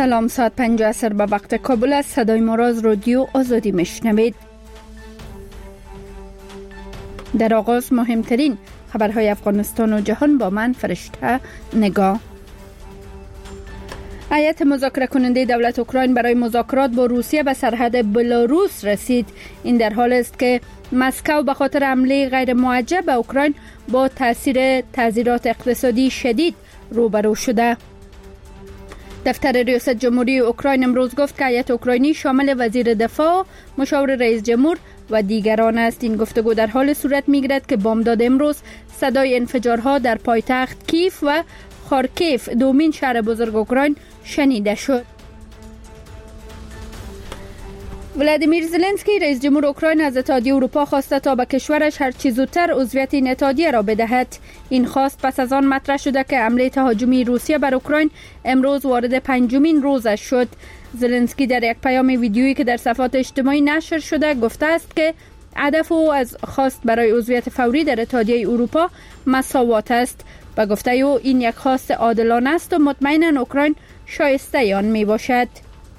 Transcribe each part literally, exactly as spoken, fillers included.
سلام، ساعت پنج عصر به وقت کابل است. صدای ما را از رادیو آزادی میشنوید. در آغاز مهمترین خبرهای افغانستان و جهان با من فرشته نگاه. هیئت مذاکره کننده دولت اوکراین برای مذاکرات با روسیه به سرحد بلاروس رسید. این در حال است که مسکو به خاطر حمله غیر موجه به اوکراین با تاثیر تعزیرات اقتصادی شدید روبرو شده. دفتر ریاست جمهوری اوکراین امروز گفت که هیئت اوکراینی شامل وزیر دفاع، مشاور رئیس جمهور و دیگران است. این گفتگو در حال صورت می‌گیرد که بامداد امروز صدای انفجارها در پایتخت کیف و خارکیف، دومین شهر بزرگ اوکراین، شنیده شد. ولادیمیر زلنسکی رئیس جمهور اوکراین از اتحادیه اروپا خواسته تا به کشورش هر چه زودتر عضویت این اتحادیه را بدهد. این خواست پس از آن مطرح شده که حمله تهاجمی روسیه بر اوکراین امروز وارد پنجمین روزش شد. زلنسکی در یک پیام ویدیویی که در صفحات اجتماعی نشر شده گفته است که هدف او از خواست برای عضویت فوری در اتحادیه اروپا مساوات است. به گفته او این یک خواست عادلانه است و مطمئنا اوکراین شایسته آن می باشد.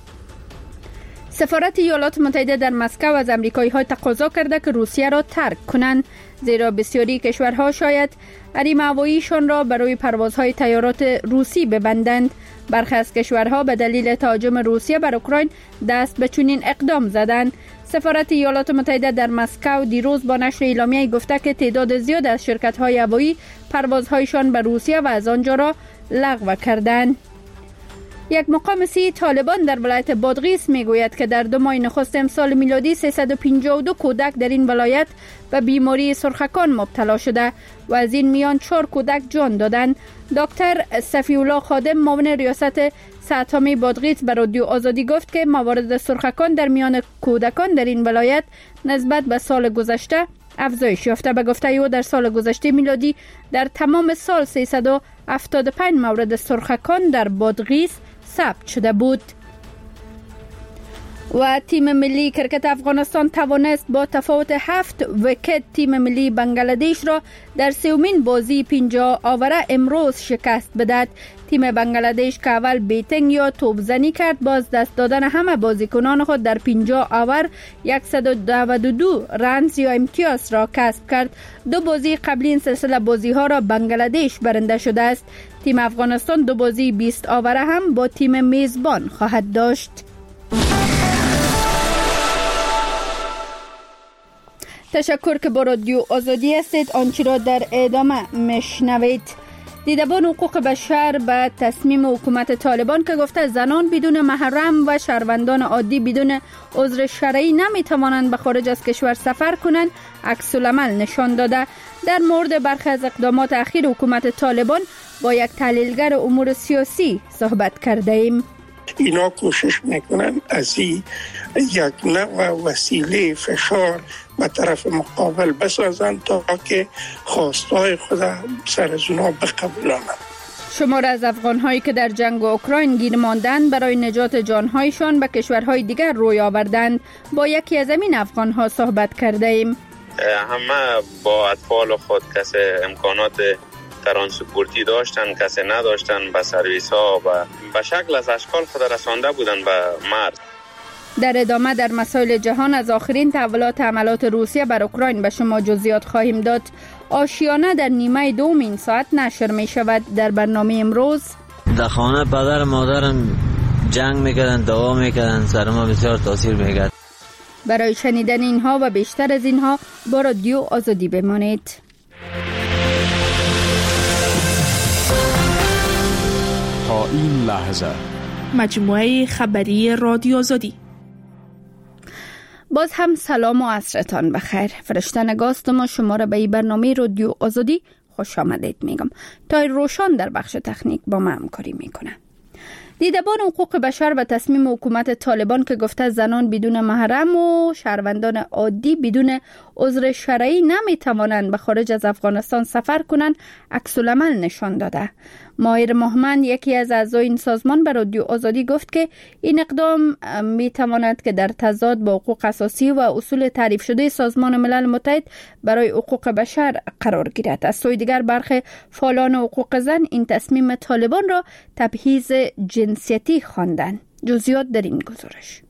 سفارت ایالات متحده در مسکو از امریکایی ها تقاضا کرده که روسیه را ترک کنند، زیرا بسیاری کشورها شاید حریم هواییشان را برای پروازهای طیارات روسی ببندند. برخی از کشورها به دلیل تهاجم روسیه بر اوکراین دست به چنین اقدام زدند. سفارت ایالات متحده در مسکو دیروز با نشر اعلامیه‌ای گفته که تعداد زیاد از شرکت‌های هوایی پروازهایشان به روسیه و از آنجا را لغو کردند. یک مقام سی طالبان در ولایت بادغیس میگوید که در دو ماه نخست امسال میلادی سیصد و پنجاه و دو کودک در این ولایت به بیماری سرخکان مبتلا شده و از این میان چهار کودک جان دادند. دکتر صفی الله خادم، معاون ریاست صحت‌عامه بادغیس، به رادیو آزادی گفت که موارد سرخکان در میان کودکان در این ولایت نسبت به سال گذشته افزایش یافته. به گفته او در سال گذشته میلادی در تمام سال سیصد و هفتاد و پنج مورد سرخکان در بادغیس ثبت شده بود. و تیم ملی کرکت افغانستان توانست با تفاوت هفت ویکت تیم ملی بنگلادش را در سومین بازی پنجاه آوره امروز شکست بدهد. تیم بنگلادش که اول بیتینگ یا توپزنی کرد، باز دست دادن همه بازیکنان خود در پنجاه آور صد و نود و دو رنز یا امتیاز را کسب کرد. دو بازی قبلی این سلسله بازی ها را بنگلادش برنده شده است. تیم افغانستان دو بازی بیست آوره هم با تیم میزبان خواهد داشت. تشکر که با رادیو آزادی هستید. آنچه را در ادامه میشنوید. دیدبان حقوق بشر به تصمیم حکومت طالبان که گفته زنان بدون محرم و شهروندان عادی بدون عذر شرعی نمیتوانند به خارج از کشور سفر کنند عکس العمل نشان داده. در مورد برخی از اقدامات اخیر حکومت طالبان با یک تحلیلگر امور سیاسی صحبت کرده ایم. اینا کوشش میکنن از این یک نوع وسیله فشار به طرف مقابل بسازند تا که خواستهای خود سر از اونا بقبولانند. شمار از افغان‌هایی که در جنگ اوکراین گیر ماندند برای نجات جان‌هایشان به کشورهای دیگر روی آوردند. با یکی از این افغان‌ها صحبت کرده ایم. همه با اطفال خود کسی امکانات ترانسپورتی داشتن، کسی نداشتن، به سرویس ها و به شکل از اشکال خود رسانده بودن به مرد. در ادامه در مسائل جهان از آخرین تحولات حملات روسیه بر اوکراین به شما جزئیات خواهیم داد. آشیانه در نیمه دوم این ساعت نشر می شود. در برنامه امروز در خانه پدر مادرم جنگ میکردن، دعوا میکردن، سر ما بسیار تاثیر میکرد. برای شنیدن اینها و بیشتر از اینها با رادیو آزادی بمانید. تا این لحظه مجموعه خبری رادیو آزادی. باز هم سلام و عصرتان بخیر. فرشته نگاست ما شما را به این برنامه رادیو آزادی خوش آمدید میگم. تا روشان در بخش تکنیک با ما همکاری میکنه. دیدبان حقوق بشر و تصمیم حکومت طالبان که گفته زنان بدون محرم و شهروندان عادی بدون عذر شرعی نمیتوانند به خارج از افغانستان سفر کنند عکس العمل نشان داده. ماهر محمد یکی از اعضای این سازمان به رادیو آزادی گفت که این اقدام می تواند که در تضاد با حقوق اساسی و اصول تعریف شده سازمان ملل متحد برای حقوق بشر قرار گیرد. از سوی دیگر برخی فعالان حقوق زن این تصمیم طالبان را تبعیض جنسیتی خواندند. جزئیات در این گزارش.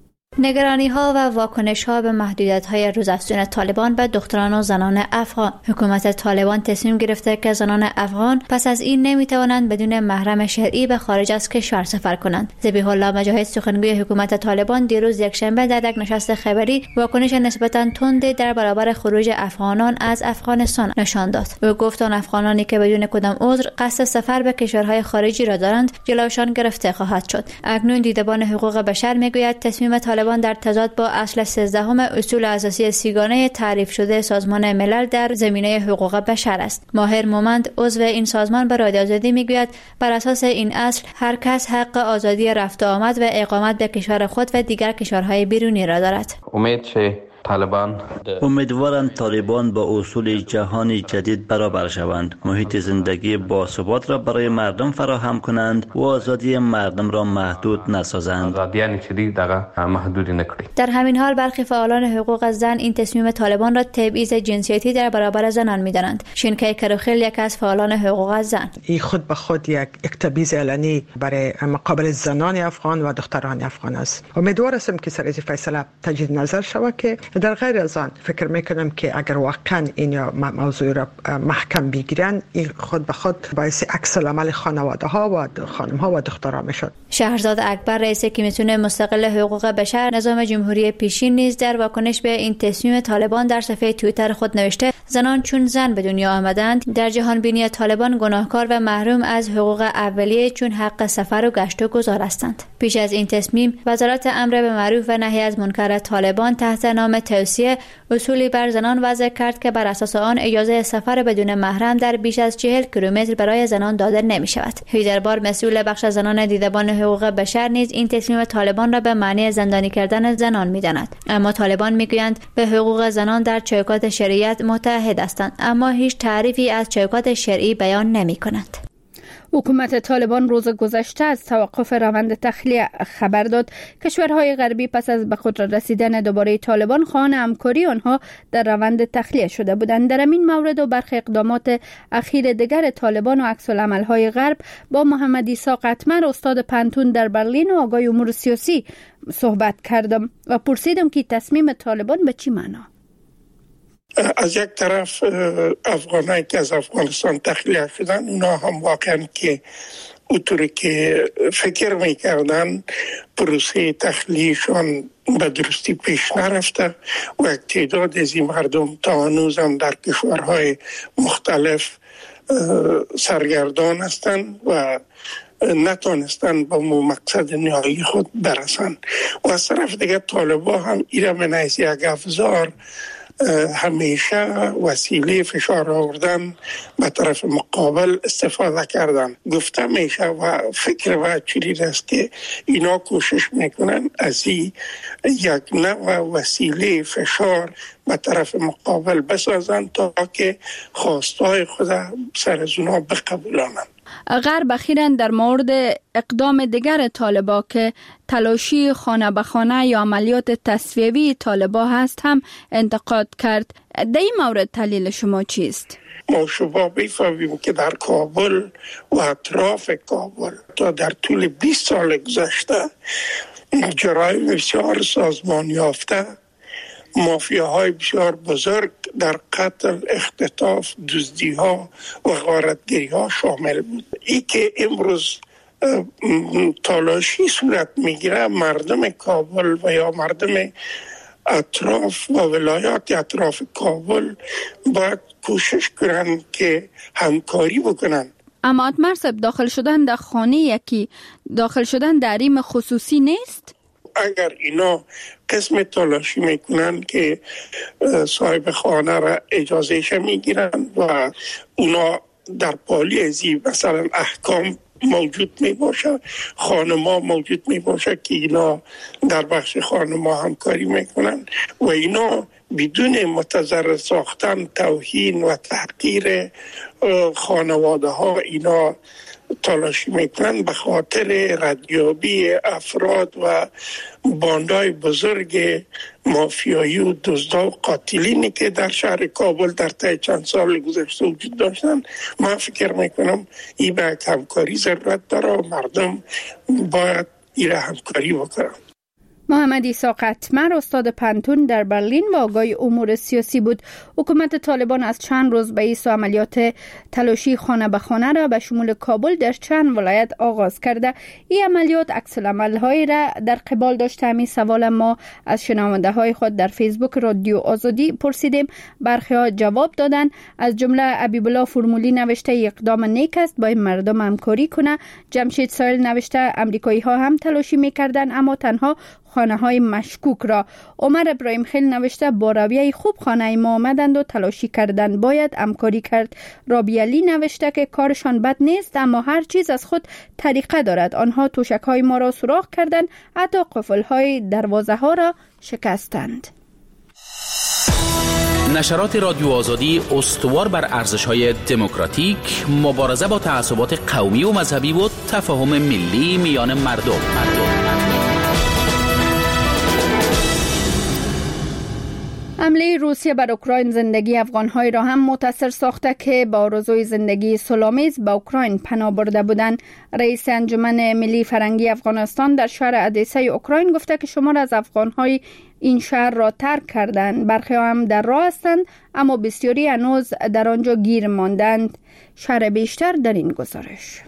نگرانی ها و واکنش ها به محدودیت های روزافزون طالبان به دختران و زنان افغان. حکومت طالبان تصمیم گرفته که زنان افغان پس از این نمی توانند بدون محرم شرعی به خارج از کشور سفر کنند. ذبیح الله مجاهد سخنگوی حکومت طالبان دیروز یکشنبه در یک نشست خبری واکنش نسبتا تند در برابر خروج افغانان از افغانستان نشان داد. او گفت آن افغانانی که بدون کدام عذر قصد سفر به کشورهای خارجی را دارند جلوشان گرفته خواهد شد. اکنون دیدبان حقوق بشر میگوید تصمیم طالبان در تضاد با اصل سیزدهم اصول اساسی سیگانه تعریف شده سازمان ملل در زمینه حقوق بشر است. ماهر مومند عضو این سازمان به رادیو آزادی میگوید بر اساس این اصل هر کس حق آزادی رفت و آمد و اقامت به کشور خود و دیگر کشورهای بیرونی را دارد. امید شه طالبان امیدوارند طالبان با اصول جهانی جدید برابر شوند، محیط زندگی باثبات را برای مردم فراهم کنند و آزادی مردم را محدود نسازند. آزادیانی چیزی دغه محدود نکړي. در همین حال برخی فعالان حقوق زن این تصمیم طالبان را تبعیض جنسیتی در برابر زنان می‌دانند. شینکای کروخیل یک از فعالان حقوق زن این خود به خود یک تبعیض علنی برای مقابل زنان افغان و دختران افغان است. امیدوارم که سر از فیصله تجدید نظر شود که در غیر از آن فکر میکنم که اگر واقعا این موضوع را محکم بگیرن این خود به خود باعث عکس العمل خانواده ها و خانم ها و دخترها میشد. شهرزاد اکبر رئیس کمیسیون مستقل حقوق بشر نظام جمهوری پیشین نیز در واکنش به این تصمیم طالبان در صفحه توییتر خود نوشته زنان چون زن به دنیا آمدند در جهان بینی طالبان گناهکار و محروم از حقوق اولیه چون حق سفر و گشت و گذار هستند. پیش از این تصمیم وزارت امر به معروف و نهی از منکر طالبان تحت نام توصیه اصولی بر زنان وضع کرد که بر اساس آن اجازه سفر بدون محرم در بیش از چهل کیلومتر برای زنان داده نمی شود. هیدربار مسئول بخش زنان دیدبان حقوق بشر نیز این تصمیم طالبان را به معنی زندانی کردن زنان می داند. اما طالبان می گویند به حقوق زنان در چوکات شریعت متحد هستند اما هیچ تعریفی از چوکات شرعی بیان نمی کنند. حکومت طالبان روز گذشته از توقف روند تخلیه خبر داد. کشورهای غربی پس از به قدرت رسیدن دوباره طالبان خواهان همکاری آنها در روند تخلیه شده بودند. در این مورد و برخی اقدامات اخیر دیگر طالبان و عکس العمل‌های غرب با محمد عیسی قطمر استاد پنتون در برلین و آقای امور سیاسی صحبت کردم و پرسیدم که تصمیم طالبان به چی معنا؟ از یک طرف افغانایی که از افغانستان تخلیه شدن اونا هم واقعا که اونطوری که فکر میکردن پروسه تخلیهشان به درستی پیش نرفته و یک تعداد از این مردم تا هنوز هم در کشورهای مختلف سرگردان هستند و نتونستن به مقصد نهایی خود برسن. و از طرف دیگه طالبان هم ایره من از یک افزار همیشه وسیله فشار آوردن به طرف مقابل استفاده کردن. گفته میشه و فکر و چیزی است که اینا کوشش میکنن از این یک نوع وسیله فشار به طرف مقابل بسازن تا که خواستهای خود سر از اونا بقبولانند. غرب اخیراً در مورد اقدام دیگر طالبان که تلاشی خانه به خانه یا عملیات تصفیوی طالبان هست هم انتقاد کرد. در این مورد تحلیل شما چیست؟ ما شما بفهمیم که در کابل و اطراف کابل تا در طول بیست سال گذشته جرایم بسیار سازمان یافته، مافیاهای بسیار بزرگ در قتل، اختطاف، دزدی ها و غارتگری ها شامل بود. ای که امروز تلاشی صورت میگیره، مردم کابل و یا مردم اطراف و ولایات اطراف کابل باید کوشش کنن که همکاری بکنن. اما مرسب داخل شدن در خانه یکی داخل شدن در حریم خصوصی نیست؟ اگر اینا قسم تلاشی میکنن که صاحب خانه را اجازهش میگیرن و اونا در پالی ازی مثلا احکام موجود می باشه، خانما موجود می باشه که اینا در بخش خانما همکاری میکنن و اینا بدون متضرر ساختن، توهین و تحقیر خانواده ها اینا تلاشی میکنن به خاطر ردیابی افراد و باندای بزرگ مافیایی و دزدا و قاتلینی که در شهر کابل در طی چند سال گذشته وجود داشتن. من فکر میکنم این به همکاری ضرورت داره و مردم باید این همکاری بکنن. محمد عیسی قطمر استاد پنتون در برلین و آگاه امور سیاسی بود. حکومت طالبان از چند روز به ایسا عملیات تلاشی خانه به خانه را به شمول کابل در چند ولایت آغاز کرده. این عملیات عکس العمل‌هایی را در قبال داشته. همین سوال ما از شنونده های خود در فیسبوک رادیو آزادی پرسیدیم. برخی ها جواب دادن. از جمله حبیب الله فرمولی نوشته اقدام نیک است، باید مردم همکاری کنه. جمشید سایل نوشته امریکایی ها هم تلاشی میکردن اما تنها خانه های مشکوک را. عمر ابراهیم خیل نوشته با رویه خوب خانه ما آمدند و تلاشی کردن، باید همکاری کرد. رابی علی نوشته که کارشان بد نیست اما هر چیز از خود طریقه دارد. آنها توشک های ما را سوراخ کردند، حتی قفل های دروازه ها را شکستند. نشرات رادیو آزادی استوار بر ارزش‌های دموکراتیک، مبارزه با تعصبات قومی و مذهبی و تفاهم ملی میان مردم. مردم. حمله روسیه بر اوکراین زندگی افغان‌های را هم متاثر ساخته که با آرزوی زندگی صلح‌آمیز به اوکراین پناه برده بودند. رئیس انجمن ملی فرهنگی افغانستان در شهر ادیسه اوکراین گفته که شمار از افغان‌های این شهر را ترک کردند. برخی هم در راه هستند اما بسیاری هنوز در آنجا گیر ماندند. شرح بیشتر در این گزارش.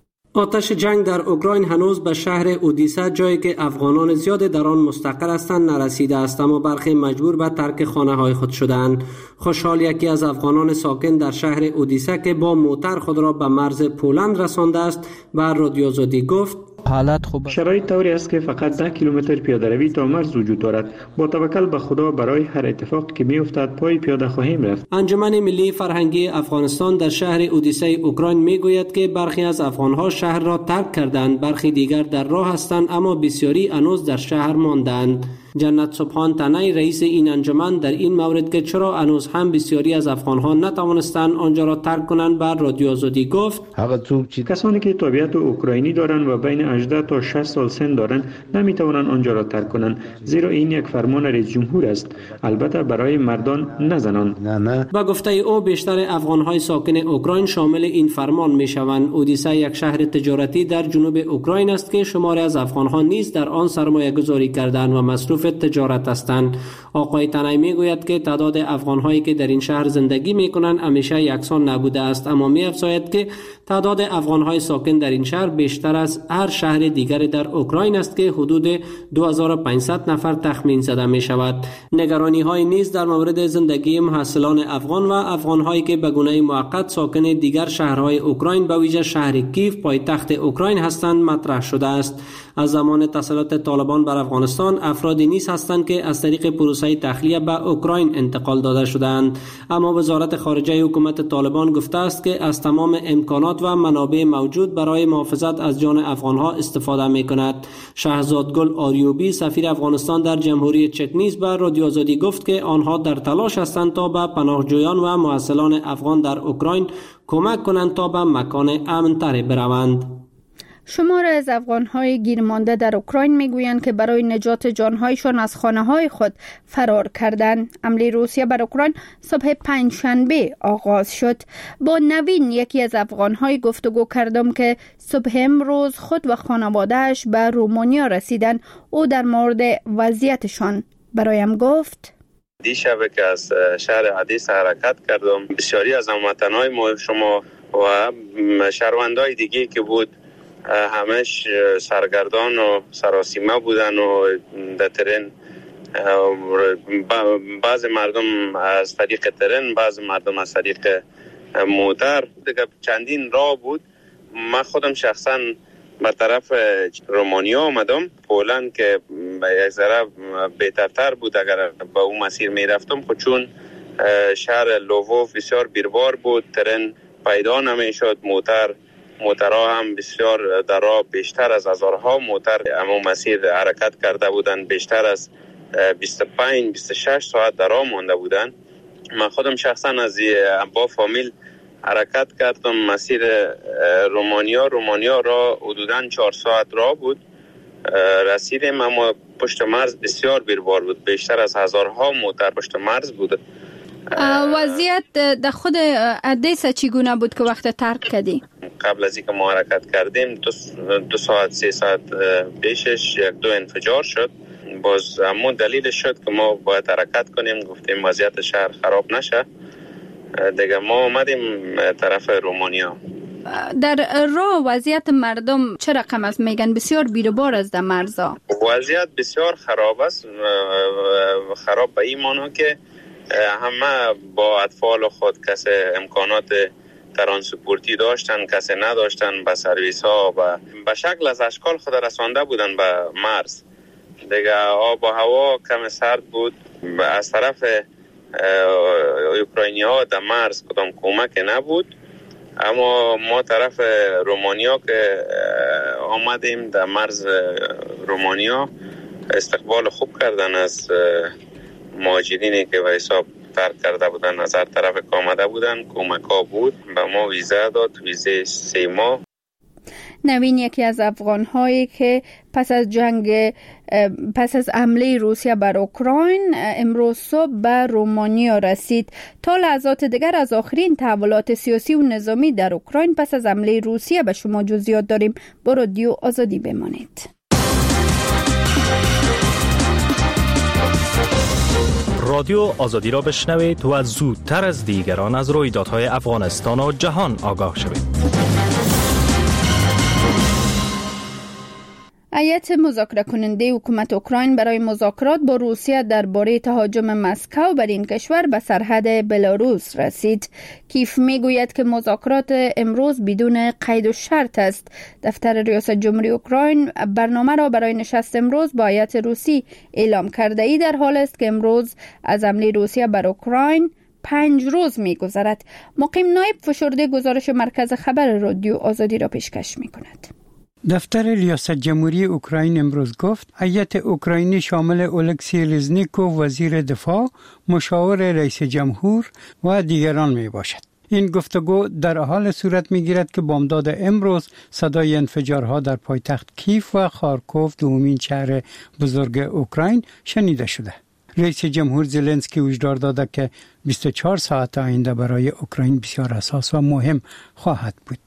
آتش جنگ در اوکراین هنوز به شهر اودیسه، جایی که افغانان زیاد در آن مستقر هستند، نرسیده است، اما برخی مجبور به ترک خانه‌های خود شدند. خوشحال یکی از افغانان ساکن در شهر اودیسه که با موتر خود را به مرز پولند رسانده است به رادیو آزادی گفت حالت خوب. شرایط طوری است که فقط ده کیلومتر پیاده روی تا مرز وجود دارد. با توکل به خدا برای هر اتفاق که میافتد پای پیاده خواهیم رفت. انجمن ملی فرهنگی افغانستان در شهر اودیسه اوکراین میگوید که برخی از افغانها شهر را ترک کردند، برخی دیگر در راه هستند اما بسیاری هنوز در شهر ماندند. جنت سبحان تنی رئیس این انجمن در این مورد که چرا هنوز هم بسیاری از افغانها نتوانستند آنجا را ترک کنند بر رادیو آزادی گفت کسانی که تابعیت اوکراینی دارند و بین هجده تا شصت سال سن دارند نمیتوانند آنجا را ترک کنند، زیرا این یک فرمان رئیس جمهور است، البته برای مردان نه زنان. با گفته او بیشتر افغانهای ساکن اوکراین شامل این فرمان میشوند. اودیسه یک شهر تجارتی در جنوب اوکراین است که شماری از افغانها نیز در آن سرمایه گذاری کردند و مصروف تجارت هستند. آقای تنی میگوید که تعداد افغانهایی که در این شهر زندگی میکنند همیشه یکسان نبوده است، اما می‌افزاید که تعداد افغانهای ساکن در این شهر بیشتر از هر شهر دیگر در اوکراین است که حدود دو هزار و پانصد نفر تخمین زده می شود. نگرانی های نیز در مورد زندگی محصلان افغان و افغانهایی که به گونه موقت ساکن دیگر شهرهای اوکراین به ویژه شهر کیف پایتخت اوکراین هستند مطرح شده است. از زمان تسلط طالبان بر افغانستان افرادی نیز هستند که از طریق پروسه تخلیه به اوکراین انتقال داده شدند، اما وزارت خارجه حکومت طالبان گفته است که از تمام امکانات و منابع موجود برای محافظت از جان افغانها استفاده می‌کند. شهزاد گل آریوبی سفیر افغانستان در جمهوری چک نیز به رادیو آزادی گفت که آنها در تلاش هستند تا به پناهجویان و محصلان افغان در اوکراین کمک کنند تا به مکان امن‌تر بروند. شمار از افغان‌های گیرمانده در اوکراین میگویند که برای نجات جان‌هایشان از خانه‌های خود فرار کردند. حمله روسیه بر اوکراین صبح پنجشنبه آغاز شد. با نوین یکی از افغان‌های گفتگو کردم که صبح امروز خود و خانواده‌اش به رومانیا رسیدند. او در مورد وضعیتشان برایم گفت: دیشب که از شهر ادیسه حرکت کردم، بسیاری از هموطن‌های ما شما و شهروندای دیگه که بود همش سرگردان و سراسیمه بودن و در ترین بعض مردم از طریق ترین، بعض مردم از طریق موتر دیگه چندین راه بود. من خودم شخصا به طرف رومانیا آمدم، پولند که یک ذره بهترتر بود اگر به اون مسیر می رفتم، خود چون شهر لووف بسیار بیربار بود، ترین پیدا نمی شد، موتر موترها هم بسیار در راه بیشتر از هزارها موتر اما مسیر حرکت کرده بودند، بیشتر از بیست و پنج بیست و شش ساعت در راه مانده بودند. من خودم شخصا از با فامیل حرکت کردم مسیر رومانیا. رومانیا را حدوداً چهار ساعت راه بود. رسیدیم اما پشت مرز بسیار بیروار بود، بیشتر از هزارها موتر پشت مرز بود. وضعیت در خود ادیسا چگونه بود که وقت ترک کردی؟ قبل از اینکه ما حرکت کردیم دو, دو ساعت سه ساعت پیشش یک دو انفجار شد. باز همون دلیل شد که ما باید حرکت کنیم، گفتیم وضعیت شهر خراب نشه دیگه. ما اومدیم طرف رومانیا. در راه وضعیت مردم چه رقم است؟ میگن بسیار بیروبار است در مرزا. وضعیت بسیار خراب است. خراب به این معنی که همه با اطفال خود کسی امکانات ترانسپورتی داشتن، کسی نداشتن، به سرویس ها و به شکل از اشکال خود رسانده بودن به مرز دیگه. آب و هوا کم سرد بود. از طرف اوکراینی ها در مرز کدام کمک نبود، اما ما طرف رومانیا که آمدیم در مرز رومانیا استقبال خوب کردن از مهاجرینی که به حساب ترک کرده بودن، از هر طرف که آمده بودن کمک ها بود. به ما ویزا داد، ویزه سه ماه. نوین یکی از افغان هایی که پس از جنگ پس از حمله روسیه بر اوکراین امروز صبح به رومانیا رسید. تا لحظات دیگر از آخرین تحولات سیاسی و نظامی در اوکراین پس از حمله روسیه به شما جزئیات داریم. با رادیو آزادی بمانید. رادیو آزادی را بشنوید و زودتر از دیگران از رویدادهای افغانستان و جهان آگاه شوید. هیئت مذاکره کننده حکومت اوکراین برای مذاکرات با روسیه درباره تهاجم مسکو بر این کشور به سرحد بلاروس رسید. کیف میگوید که مذاکرات امروز بدون قید و شرط است. دفتر ریاست جمهوری اوکراین برنامه را برای نشست امروز با هیئت روسی اعلام کرده. ای در حال است که امروز از حمله روسیه بر اوکراین پنج روز می‌گذرد. مقیم نایب فشرده گزارش مرکز خبر رادیو آزادی را پیشکش می‌کند. دفتر ریاست جمهوری اوکراین امروز گفت هیئت اوکراینی شامل اولکسی رزنیکوف وزیر دفاع، مشاور رئیس جمهور و دیگران می باشد. این گفتگو در حال صورت می گیرد که بامداد امروز صدای انفجارها در پایتخت کیف و خارکوف، دومین شهر بزرگ اوکراین، شنیده شده. رئیس جمهور زلنسکی هشدار داده که بیست و چهار ساعت آینده برای اوکراین بسیار حساس و مهم خواهد بود.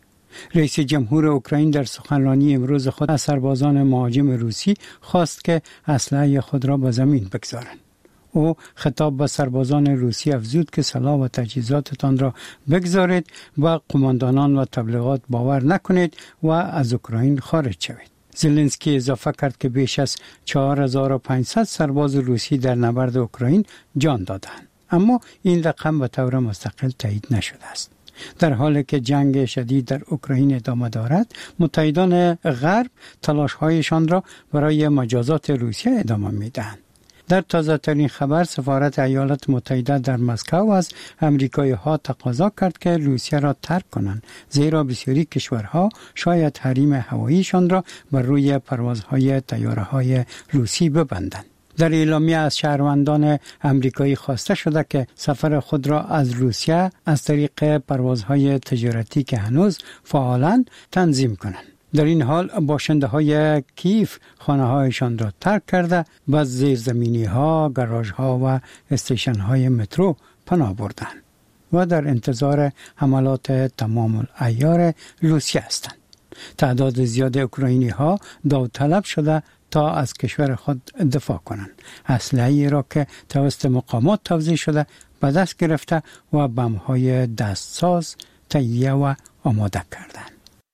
رئیس جمهور اوکراین در سخنرانی امروز خود از سربازان مهاجم روسی خواست که اسلحه خود را به زمین بگذارند. او خطاب به سربازان روسی افزود که سلاح و تجهیزاتتان را بگذارید و قماندانان و تبلیغات باور نکنید و از اوکراین خارج شوید. زلنسکی اضافه کرد که بیش از چهار هزار و پانصد سرباز روسی در نبرد اوکراین جان دادند، اما این رقم به طور مستقل تایید نشده است. در حالی که جنگ شدید در اوکراین ادامه دارد، متحدان غرب تلاش‌هایشان را برای مجازات روسیه ادامه می‌دهند. در تازه ترین خبر سفارت ایالات متحده در مسکو از امریکایی ها تقاضا کرد که روسیه را ترک کنند، زیرا بسیاری کشورها شاید حریم هواییشان را بر روی پروازهای طیاره‌های روسی ببندند. در اعلامیه از شهروندان امریکایی خواسته شده که سفر خود را از روسیه از طریق پروازهای تجارتی که هنوز فعالند تنظیم کنند. در این حال باشنده های کیف خانه هایشان را ترک کرده و زیرزمینی ها، گاراژ ها و استیشن های مترو پناه بردند و در انتظار حملات تمام العیار روسیه هستند. تعداد زیاد اوکراینی ها داوطلب شده تا از کشور خود دفاع کنند. اسلحه‌ای را که توسط مقامات توزیع شده به دست گرفته و بم‌های دستساز تهیه و آماده کردند.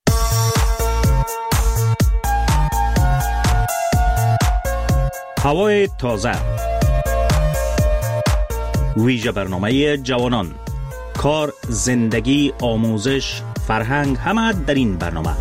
هوای تازه، ویژه برنامه جوانان، کار، زندگی، آموزش، فرهنگ، همه در این برنامه.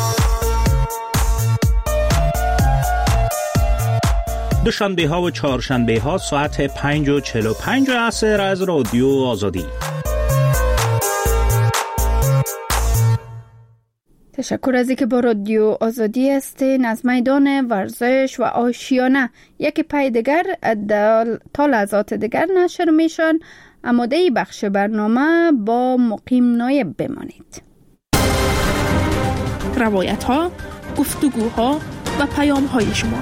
دوشنبه ها و چهارشنبه ها ساعت پنج و چهل و پنج عصر از رادیو آزادی. تشکر از اینکه با رادیو آزادی هستین. از میدان ورزش و آشیانه یک پای دیگر تا لحظات دیگر نشر میشن. آماده بخش برنامه با مقیم نایب بمانید. روایت ها، گفتگوها و پیام های شما.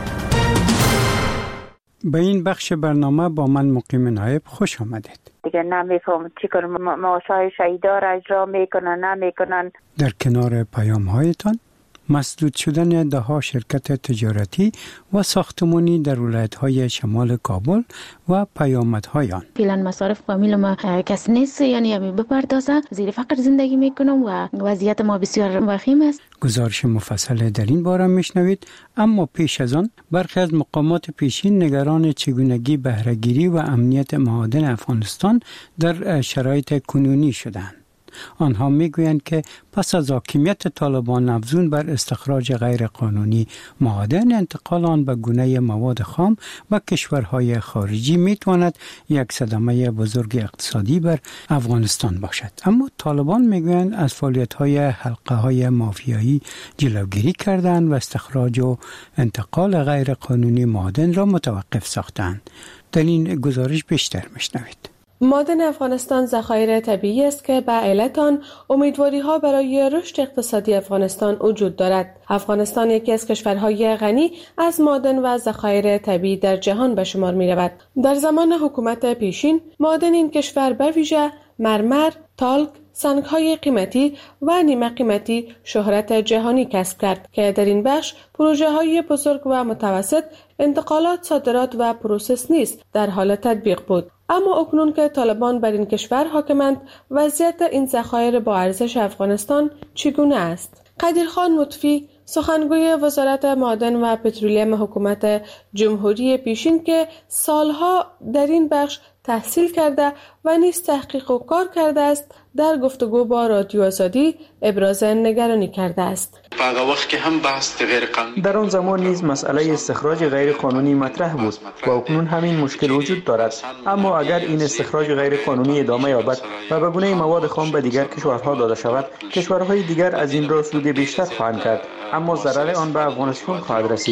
به این بخش برنامه با من مقیم نایب خوش آمدید. دیگه نمیفهم چیکار معاشای شهیدا را اجرا میکنن نمیکنن. در کنار پیام هایتان مسدود شدن ده ها شرکت تجارتی و ساختمانی در ولایت‌های شمال کابل و پیامدهای آن. فعلا مصارف فامیل ما کس نیست، یعنی همین بپردازه، زیر فقر زندگی میکنم و وضعیت ما بسیار وخیم است. گزارش مفصل در این باره میشنوید، اما پیش از آن برخی از مقامات پیشین نگران چگونگی بهره‌گیری و امنیت معادن افغانستان در شرایط کنونی شدند. آنها میگویند که پس از حاکمیت طالبان افزون بر استخراج غیر قانونی معادن، انتقال آن به گونه مواد خام و کشورهای خارجی میتواند یک صدمه بزرگ اقتصادی بر افغانستان باشد. اما طالبان میگویند از فعالیت‌های حلقه‌های مافیایی جلوگیری کردند و استخراج و انتقال غیر قانونی معادن را متوقف ساختند. در این گزارش بیشتر میشنوید. معادن افغانستان ذخایر طبیعی است که به علت آن امیدواری ها برای رشد اقتصادی افغانستان وجود دارد. افغانستان یکی از کشورهای غنی از معادن و ذخایر طبیعی در جهان به شمار می رود. در زمان حکومت پیشین معادن این کشور به ویژه مرمر، تالک، سنگ‌های قیمتی و نیمه قیمتی شهرت جهانی کسب کرد که در این بخش پروژه‌های بزرگ و متوسط، انتقالات، صادرات و پروسس نیز در حال تطبیق بود. اما اکنون که طالبان بر این کشور حاکمند، وضعیت این ذخایر با ارزش افغانستان چگونه است؟ قدیرخان مطفی، سخنگوی وزارت معادن و پترولیم حکومت جمهوری پیشین که سالها در این بخش تحصیل کرده و نیز تحقیق و کار کرده است، در گفتگو با رادیو آزادی ابراز نگرانی کرده است. وقت که هم بحث غیر قانونی در آن زمان نیز مسئله استخراج غیر قانونی مطرح بود و اکنون همین مشکل وجود دارد. اما اگر این استخراج غیر قانونی ادامه یابد و به گونه مواد خام به دیگر کشورها داده شود، کشورهای دیگر از این را سود بیشتر خواهند کرد، اما ضرر آن به افغانستان خواهد رسید.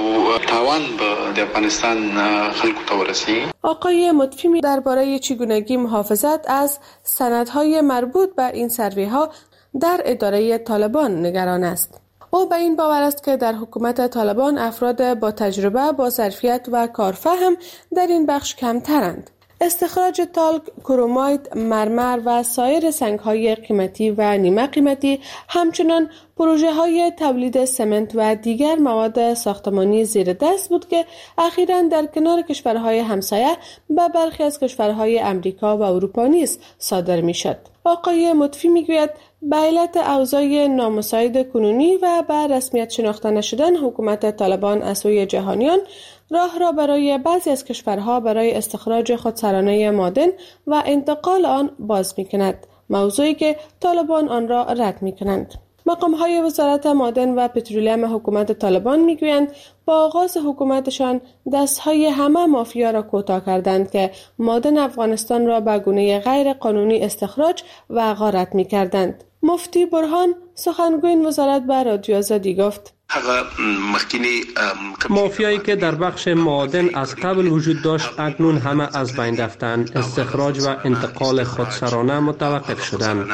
تاوان به افغانستان خلق تورسی. آقای مطفی درباره چگونگی محافظت از سندهای مربوط به این سروی‌ها در اداره طالبان نگران است. او به این باور است که در حکومت طالبان افراد با تجربه، با ظرفیت و کارفهم در این بخش کمترند. استخراج تالک، کرومایت، مرمر و سایر سنگ‌های قیمتی و نیمه قیمتی، همچنان پروژه‌های تولید سمنت و دیگر مواد ساختمانی زیر دست بود که اخیراً در کنار کشورهای همسایه به برخی از کشورهای امریکا و اروپا نیز صادر می‌شد. آقای مطفی می‌گوید به علت اوضاع نامساعد کنونی و به رسمیت شناخته نشدن حکومت طالبان از سوی جهانیان، راه را برای بعضی از کشورها برای استخراج خودسرانه معادن و انتقال آن باز می‌کند، موضوعی که طالبان آن را رد می‌کنند. مقام‌های وزارت معادن و پترولیم حکومت طالبان می‌گویند با آغاز حکومتشان دست‌های همه مافیا را کوتاه کردند که معادن افغانستان را به گونه غیر قانونی استخراج و غارت می‌کردند. مفتی برهان، سخنگوی این وزارت، به رادیو آزادی گفت: مافیایی که در بخش معادن از قبل وجود داشت اکنون همه از بین رفتند. استخراج و انتقال خودسرانه متوقف شدند.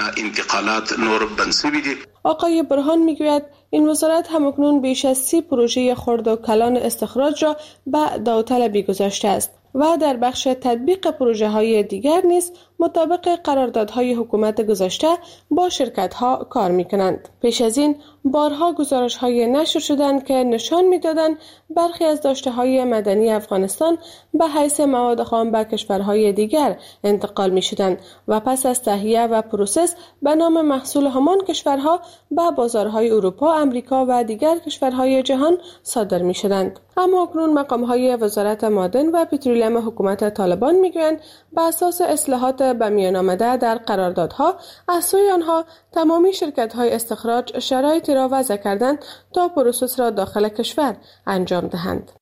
آقای برهان میگوید این وزارت همکنون بیش از سی پروژه خرد و کلان استخراج را به داوطلبی گذاشته است و در بخش تطبیق پروژه های دیگر نیز مطابق قراردادهای حکومت گذاشته با شرکت ها کار می کنند. پیش از این بارها گزارش های نشر شدند که نشان می دادند برخی از داشته های مدنی افغانستان به حیث مواد خام به کشورهای دیگر انتقال می شدند و پس از تهیه و پروسس به نام محصول همان کشورها به بازارهای اروپا، امریکا و دیگر کشورهای جهان صادر می شدند. اما اکنون مقام های وزارت معادن و پترولیم حکومت طالبان می گویند به اساس اصلاحات به میان آمده در قراردادها از سوی آنها تمامی شرکت‌های استخراج شرایطی را وضع کردند تا پروسس را داخل کشور انجام دهند.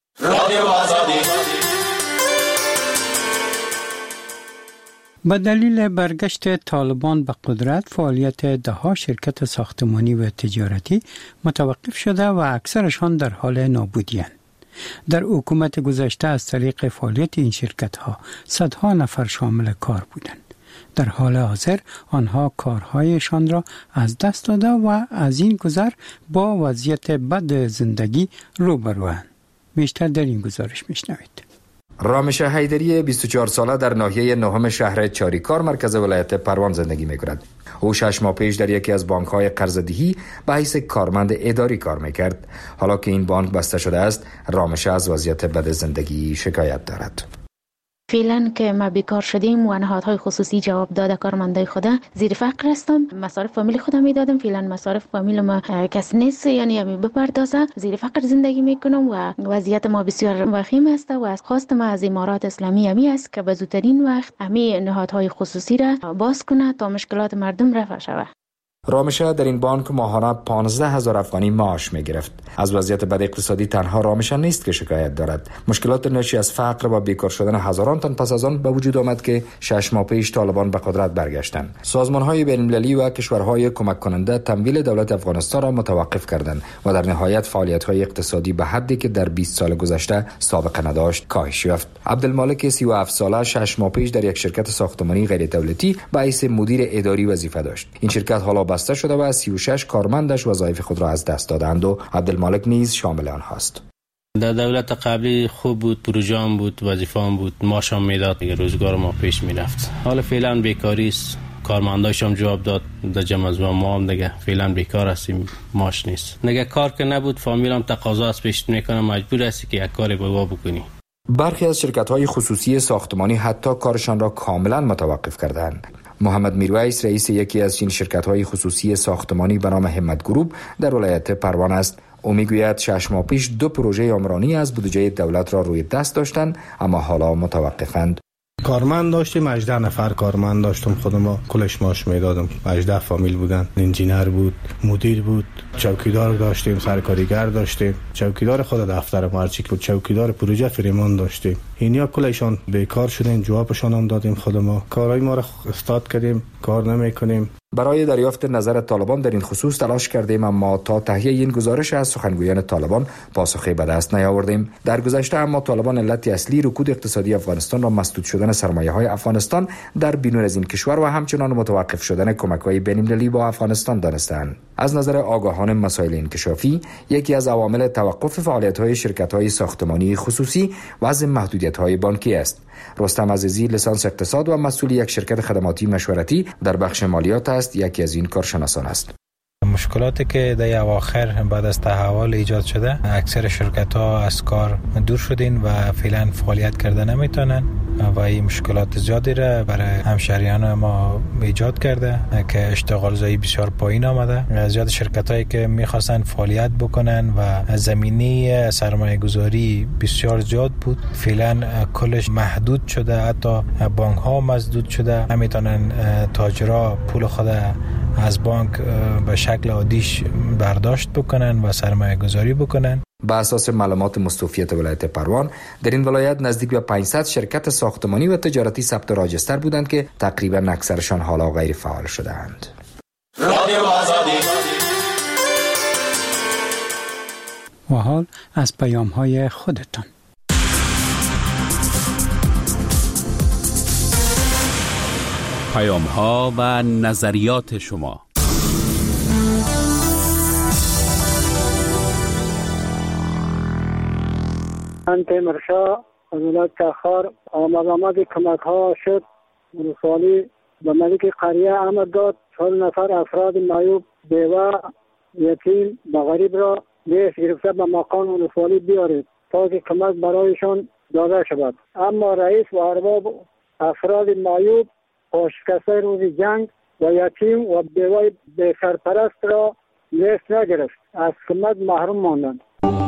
به دلیل برگشت طالبان به قدرت فعالیت دهها شرکت ساختمانی و تجارتی متوقف شده و اکثرشان در حال نابودی‌اند. در حکومت گذشته از طریق فعالیت این شرکت‌ها صدها نفر شامل کار بودند. در حال حاضر آنها کارهایشان را از دست داده و از این گذر با وضعیت بد زندگی روبروند. بیشتر در این گزارش میشنوید. رامش حیدری بیست و چهار ساله در ناحیه نهم شهر چاریکار مرکز ولایت پروان زندگی می‌کند. او شش ماه پیش در یکی از بانک‌های قرضه‌دهی به حیث کارمند اداری کار می‌کرد. حالا که این بانک بسته شده است، رامش از وضعیت بد زندگی شکایت دارد. فعلا که ما بیکار شدیم و نهادهای خصوصی جواب داده کارمندای خدا زیر فقر هستم. مصارف فامیل خودم میدادم، فعلا مصارف فامیل ما کس نیست، یعنی همی بپردازه. زیر فقر زندگی میکنم و وضعیت ما بسیار وخیم است و از خواست ما از امارات اسلامی همی است که به زودترین وقت همی نهادهای خصوصی را باز کنه تا مشکلات مردم رفع شود. رامشه در این بانک ماهانه پانزده هزار افغانی معاش می گرفت. از وضعیت بد اقتصادی تنها رامشه نیست که شکایت دارد. مشکلات ناشی از فقر و بیکار شدن هزاران تن پس از آن به وجود آمد که شش ماه پیش طالبان به قدرت برگشتند. سازمان‌های بین‌المللی و کشورهای کمک کننده تمویل دولت افغانستان را متوقف کردند و در نهایت فعالیت‌های اقتصادی به حدی که در بیست سال گذشته سابقه نداشت کاهش یافت. عبدالمالک سی و هفت ساله شش ماه پیش در یک شرکت ساختمانی غیر دولتی به حیث مدیر اداری وظیفه داشت. این شرکت حالا بسته شده و سی و شش کارمندش وظایف خود را از دست دادند و عبدالمالک نیز شامل آنهاست. در دولت قبلی خوب بود، پروژه‌ام بود، وظیفه‌ام بود، معاشم میداد، دیگه روزگار ما پیش میرفت. حالا فعلا بیکاری است، کارمنداشم جواب داد در جمع از ما هم دیگه فعلا بیکار هستیم، معاش نیست. دیگه کار که نبود فامیلم تقاضا از پیش میکنه، مجبور هستی که یک کاری بابا بکنی. برخی از شرکت‌های خصوصی ساختمانی حتی کارشان را کاملا متوقف کردند. محمد میرویس رئیس یکی از این شرکت‌های خصوصی ساختمانی به نام همت گروپ در ولایت پروان است. او میگوید شش ماه پیش دو پروژه عمرانی از بودجه دولت را روی دست داشتند اما حالا متوقفند. کارمند داشتیم، هجده نفر کارمند داشتم، خودم کلش معاش میدادم. هجده فامیل بودن، انجینر بود، مدیر بود، چوکیدار داشتیم، سرکاریگر داشتیم، چوکیدار خود دفتر مارچیک بود، چوکیدار پروژه فریمان داشتیم. اینیا کلشان بیکار شدن، جوابشان هم دادیم. خودم کارهای ما را استاد کردیم، کار نمیکنیم. برای دریافت نظر طالبان در این خصوص تلاش کردیم اما تا تهیه این گزارش از سخنگویان طالبان پاسخی به دست نیاوردیم. در گذشته اما طالبان علت اصلی رکود اقتصادی افغانستان را مسدود شدن سرمایه‌های افغانستان در بیرون از این کشور و همچنان متوقف شدن کمک‌های بین‌المللی با افغانستان دانستند. از نظر آگاهان مسائل انکشافی، یکی از عوامل توقف فعالیت‌های شرکت‌های ساختمانی خصوصی وضع محدودیت‌های بانکی است. رستم عزیزی لیسانس اقتصاد و مسئول یک شرکت خدماتی مشورتی در بخش مالیات است، یکی از این کارشناسان است. مشکلاتی که در اواخر بعد از تحول ایجاد شده، اکثر شرکت ها از کار دور شدین و فعلا فعالیت کرده نمیتونن و این مشکلات زیادی را برای همشهریان ما ایجاد کرده که اشتغال زایی بسیار پایین آمده. زیاد شرکت هایی که میخواستن فعالیت بکنن و زمینه سرمایه گذاری بسیار زیاد بود، فعلا کلش محدود شده، حتی بانک ها مسدود شده، نمیتونن تاجرها پول خود از بانک به شکل عادیش برداشت بکنن و سرمایه گذاری بکنن. با اساس معلومات مستوفیت ولایت پروان، در این ولایت نزدیک به پانصد شرکت ساختمانی و تجارتی ثبت راجستر بودند که تقریبا اکثرشان حالا غیر فعال شده‌اند. و حال از پیام‌های خودتان. پیام‌ها و نظریات شما. من تیمرشاه از ولایت تخار آمد آمد کمک ها شد. ولسوالی به ملک قریه آمد داد. چهل نفر افراد معیوب، بیوه، یتیم و غریب را لیست گرفته به مقام ولسوالی بیارید تا که کمک برایشان داده شود. اما رئیس و ارباب افراد معیوب و شکسته روز جنگ و یتیم و بیوه به سرپرست را لیست نگرفت، از کمک محروم ماندند.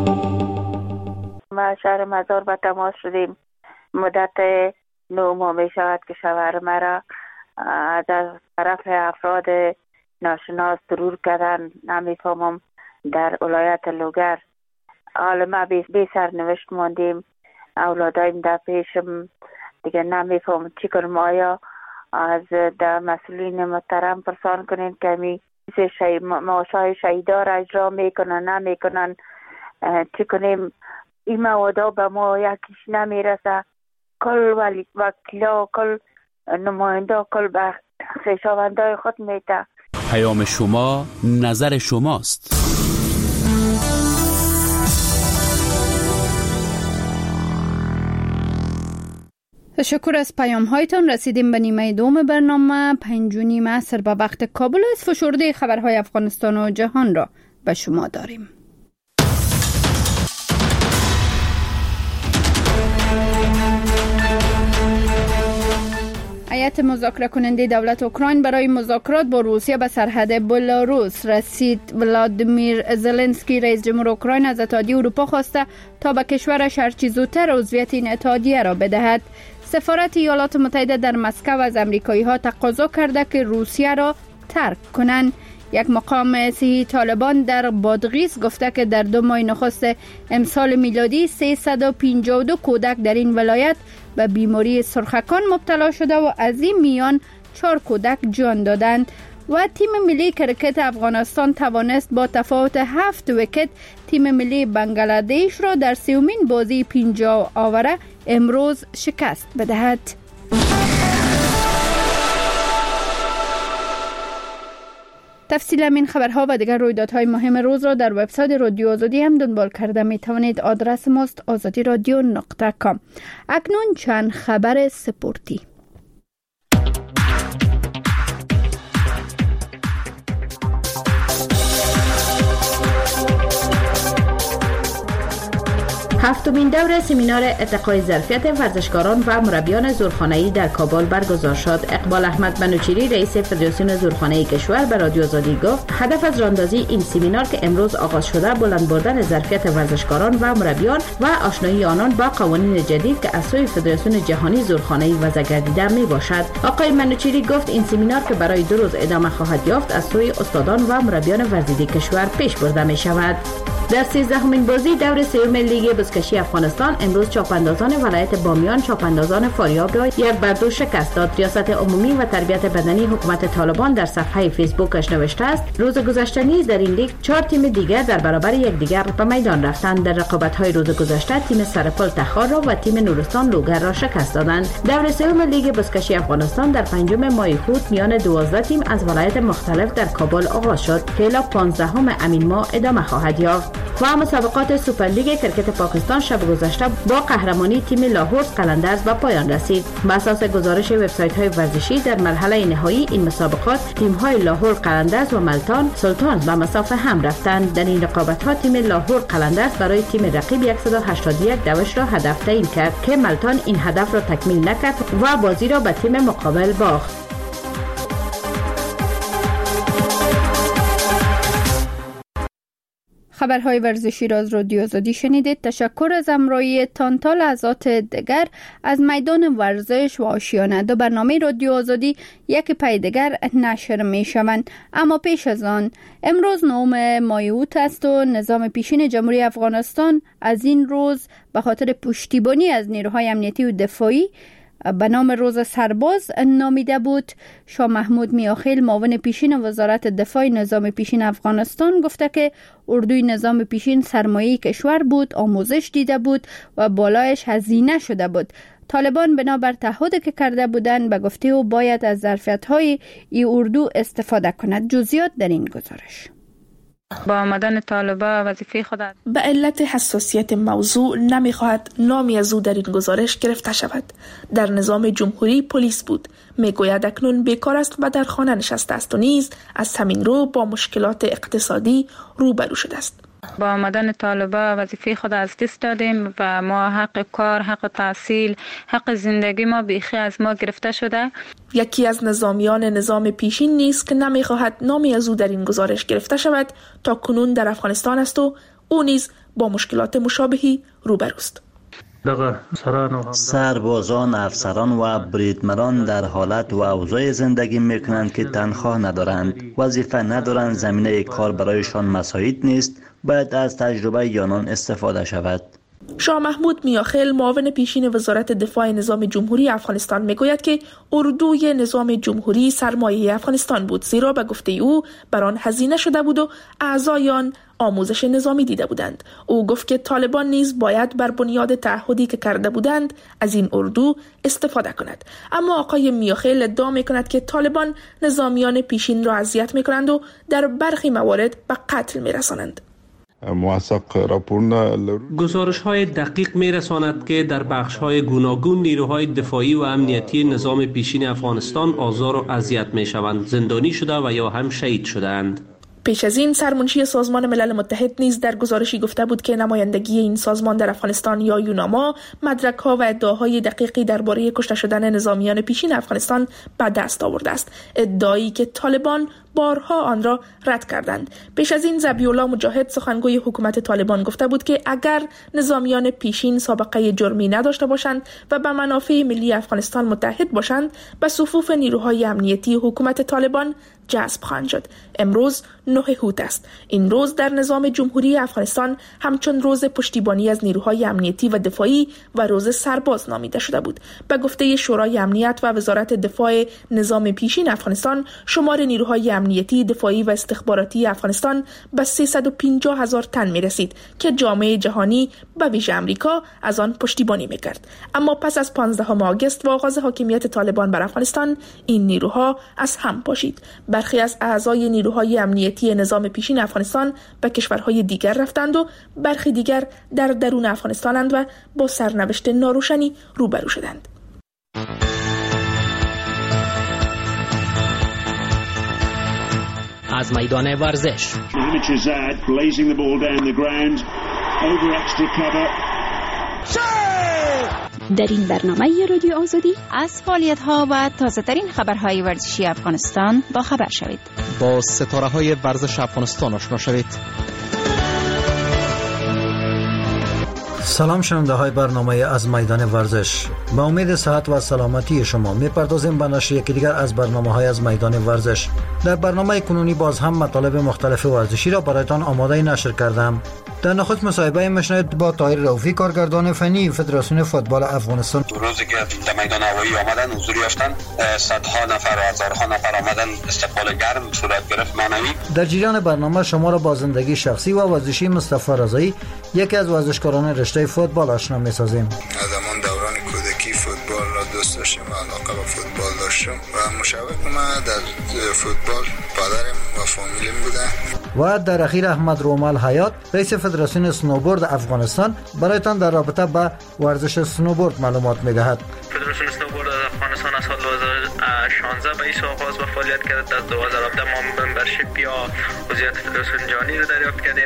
ما شهر مزار به تماس شدیم. مدت نو ماه می شود که شوهر مرا از طرف افراد ناشناس ضرور کردن. نمیفهمم در ولایت لوگر. حالا ما بی سرنوشت ماندیم. اولادایم در پیشم دیگه نمیفهم چی کنم. آیا از در مسئولین محترم پرسان کنین که می شی... معاشای شهیدا را اجرا میکنن نمیکنن، چی کنیم این موادا به ما یکیش نمیرسه. کل ولی وکیلا کل نماینده کل به خویشاوندای خود میده. پیام شما نظر شماست. تشکر از پیام هایتان. رسیدیم به نیمه دوم برنامه. پنج و نیم عصر به وقت کابل است. فشرده خبرهای افغانستان و جهان را به شما داریم. هیئت مذاکره کننده دولت اوکراین برای مذاکرات با روسیه به سرحد بلاروس رسید. ولادیمیر زلنسکی رئیس جمهور اوکراین از اتحادیه اروپا خواسته تا به کشورش هرچه زودتر عضویت این اتحادیه را بدهد. سفارت ایالات متحده در مسکو از امریکایی ها تقاضا کرده که روسیه را ترک کنند. یک مقام صحی طالبان در بادغیس گفته که در دو ماه نخست امسال میلادی سیصد و پنجاه و دو کودک در این ولایت به بیماری سرخکان مبتلا شده و از این میان چهار کودک جان دادند. و تیم ملی کرکت افغانستان توانست با تفاوت هفت ویکت تیم ملی بنگلادش را در سومین بازی پنجاه آوره امروز شکست بدهد. تفصیل این خبرها و دیگر رویدادهای مهم روز را در وبسایت رادیو آزادی هم دنبال کرده می توانید. آدرس ماست آزادی رادیو نقطه کام. اکنون چند خبر سپورتی. هفتمین دوره سمینار ارتقای ظرفیت ورزشکاران و مربیان زورخانه‌ای در کابل برگزار شد. اقبال احمد منوچیری رئیس فدراسیون زورخانه‌ای کشور به رادیو آزادی گفت هدف از راهاندازی این سمینار که امروز آغاز شده بلند بردن ظرفیت ورزشکاران و مربیان و آشنایی آنان با قوانین جدید که از سوی فدراسیون جهانی زورخانه‌ای وضع گردیده می باشد. آقای منوچیری گفت این سمینار که برای دو روز ادامه خواهد یافت از سوی استادان و مربیان ورزیدی کشور پیش برده می شود. در سیزدهمین بازی دور سوم لیگ بزکشی افغانستان امروز چاپاندازان ولایت بامیان چاپاندازان فاریاب را یک بر دو شکست داد. ریاست عمومی و تربیت بدنی حکومت طالبان در صفحه فیسبوکش نوشته است روز گذشته نیز در این لیگ چهار تیم دیگر در برابر یکدیگر به میدان رفتند. در رقابت‌های روز گذشته تیم سرپل تخار را و تیم نورستان لوگر را شکست دادند. دور سوم لیگ بزکشی افغانستان در پنجم ماه خود میان دوازده تیم از ولایت مختلف در کابل آغاز شد که الی پانزدهم همین ماه ادامه خواهد یافت. و مسابقات سوپرلیگ کرکت پاکستان شب گذشته با قهرمانی تیم لاهور قلندرز به پایان رسید. بر اساس گزارش وبسایت‌های ورزشی در مرحله نهایی این مسابقات تیم‌های لاهور قلندرز و ملتان سلطان به مسافه هم رفتند. در این رقابت‌ها تیم لاهور قلندرز برای تیم رقیب صد و هشتاد و یک دوش را هدف تعیین کرد که ملتان این هدف را تکمیل نکرد و بازی را به تیم مقابل باخت. خبرهای ورزشی را از رادیو آزادی شنیدید. تشکر از همراهی تان تا لحظات دیگر از میدان ورزش و آشیانه. دو برنامه رادیو آزادی یک پی دیگر نشر می شوند. اما پیش از آن امروز نهم ماه اوت است و نظام پیشین جمهوری افغانستان از این روز به خاطر پشتیبانی از نیروهای امنیتی و دفاعی به نام روز سرباز نامیده بود. شاه محمود میاخیل معاون پیشین وزارت دفاع نظام پیشین افغانستان گفته که اردوی نظام پیشین سرمایه کشور بود، آموزش دیده بود و بالایش هزینه شده بود. طالبان بنابر تعهدی که کرده بودند به گفته او باید از ظرفیت‌های ای اردو استفاده کند. جزئیات در این گزارش. با آمدن طالبا وظیفه خود به علت حساسیت موضوع نمیخواهد نامی از او در این گزارش گرفته شود. در نظام جمهوری پلیس بود. میگوید اکنون بیکار است و در خانه نشسته است و نیز از همین رو با مشکلات اقتصادی روبرو شده است. با آمدن طالبا وظیفه خود از دست دادیم و ما حق کار، حق تحصیل، حق زندگی ما بیخی از ما گرفته شده. یکی از نظامیان نظام پیشین نیست که نمیخواهد نامی از او در این گزارش گرفته شود تا کنون در افغانستان است و او نیز با مشکلات مشابهی روبروست. سربازان، افسران و بریدمران در حالت و اوضاع زندگی میکنند که تنخواه ندارند، وظیفه ندارند، زمینه کار برایشان مساعد نیست. باید از تجربه آنان استفاده شود. شاه محمود میاخیل معاون پیشین وزارت دفاع نظام جمهوری افغانستان میگوید که اردوی نظام جمهوری سرمایه افغانستان بود، زیرا به گفته او بر آن هزینه شده بود و اعضای آن آموزش نظامی دیده بودند. او گفت که طالبان نیز باید بر بنیاد تعهدی که کرده بودند از این اردو استفاده کند. اما آقای میاخیل ادعا میکند که طالبان نظامیان پیشین را اذیت میکنند و در برخی موارد به قتل میرسانند. گزارش های دقیق می رساند که در بخش های گوناگون نیروهای دفاعی و امنیتی نظام پیشین افغانستان آزار و اذیت می شوند، زندانی شده و یا هم شهید شدند. پیش از این سرمنشی سازمان ملل متحد نیز در گزارشی گفته بود که نمایندگی این سازمان در افغانستان یا یوناما مدرک‌ها و ادعاهای دقیقی درباره کشته شدن نظامیان پیشین افغانستان به دست آورده است، ادعایی که طالبان بارها آن را رد کردند. پیش از این ذبیح الله مجاهد سخنگوی حکومت طالبان گفته بود که اگر نظامیان پیشین سابقه جرمی نداشته باشند و به منافع ملی افغانستان متحد باشند، به صفوف نیروهای امنیتی حکومت طالبان جذب خواهند شد. امروز نه هوت است. این روز در نظام جمهوری افغانستان همچون روز پشتیبانی از نیروهای امنیتی و دفاعی و روز سرباز نامیده شده بود. به گفته شورای امنیت و وزارت دفاع نظام پیشین افغانستان، شمار نیروهای امنیتی، دفاعی و استخباراتی افغانستان به سیصد و پنجاه هزار تن می رسید که جامعه جهانی به ویژه امریکا از آن پشتیبانی می کرد. اما پس از پانزدهم آگوست و آغاز حاکمیت طالبان بر افغانستان، این نیروها از هم پاشید. برخی از اعضای نیروهای امنیتی نظام پیشین افغانستان به کشورهای دیگر رفتند و برخی دیگر در درون افغانستانند و با سرنوشت ناروشنی روبرو شدند. از میدان ورزش در این برنامه رادیو آزادی از فعالیت‌ها و تازه‌ترین خبرهای ورزشی افغانستان با خبر شوید. با ستاره‌های ورزش افغانستان آشنا شوید. سلام شنونده های برنامه از میدان ورزش، با امید صحت و سلامتی شما میپردازیم به نشر یکی دیگر از برنامه های از میدان ورزش. در برنامه کنونی باز هم مطالب مختلف ورزشی را برایتان آماده نشر کردم. در نخست مصاحبه میشنوید با طاهر رؤوفی، کارگردان فنی فدراسیون فوتبال افغانستان. روزی که در میدان هوایی آمدن، حضور یافتن، صدها نفر و هزارها نفر آمدن، استقبال گرم صورت گرفت معنوی. در جریان برنامه شما را با زندگی شخصی و ورزشی مصطفی رضایی، یکی از ورزشکاران رشته فوتبال آشنا می‌سازیم. از همان دوران کودکی فوتبال را دوست داشتم و علاقه به فوتبال داشتم و مشوق ما در فوتبال پدرم و فامیلم بوده. و در اخیر احمد رومال حیات، رئیس فدراسیون سنوبورد افغانستان، برایتان در رابطه با ورزش سنوبورد معلومات می‌دهد. فدراسیون سنوبورد افغانستان از سال دو هزار و شانزده به این آغاز و فعالیت کرد. در دو هزار و هفده ما ممبرشیپ یا عضویت فدراسیون جهانی را دریافت کردیم.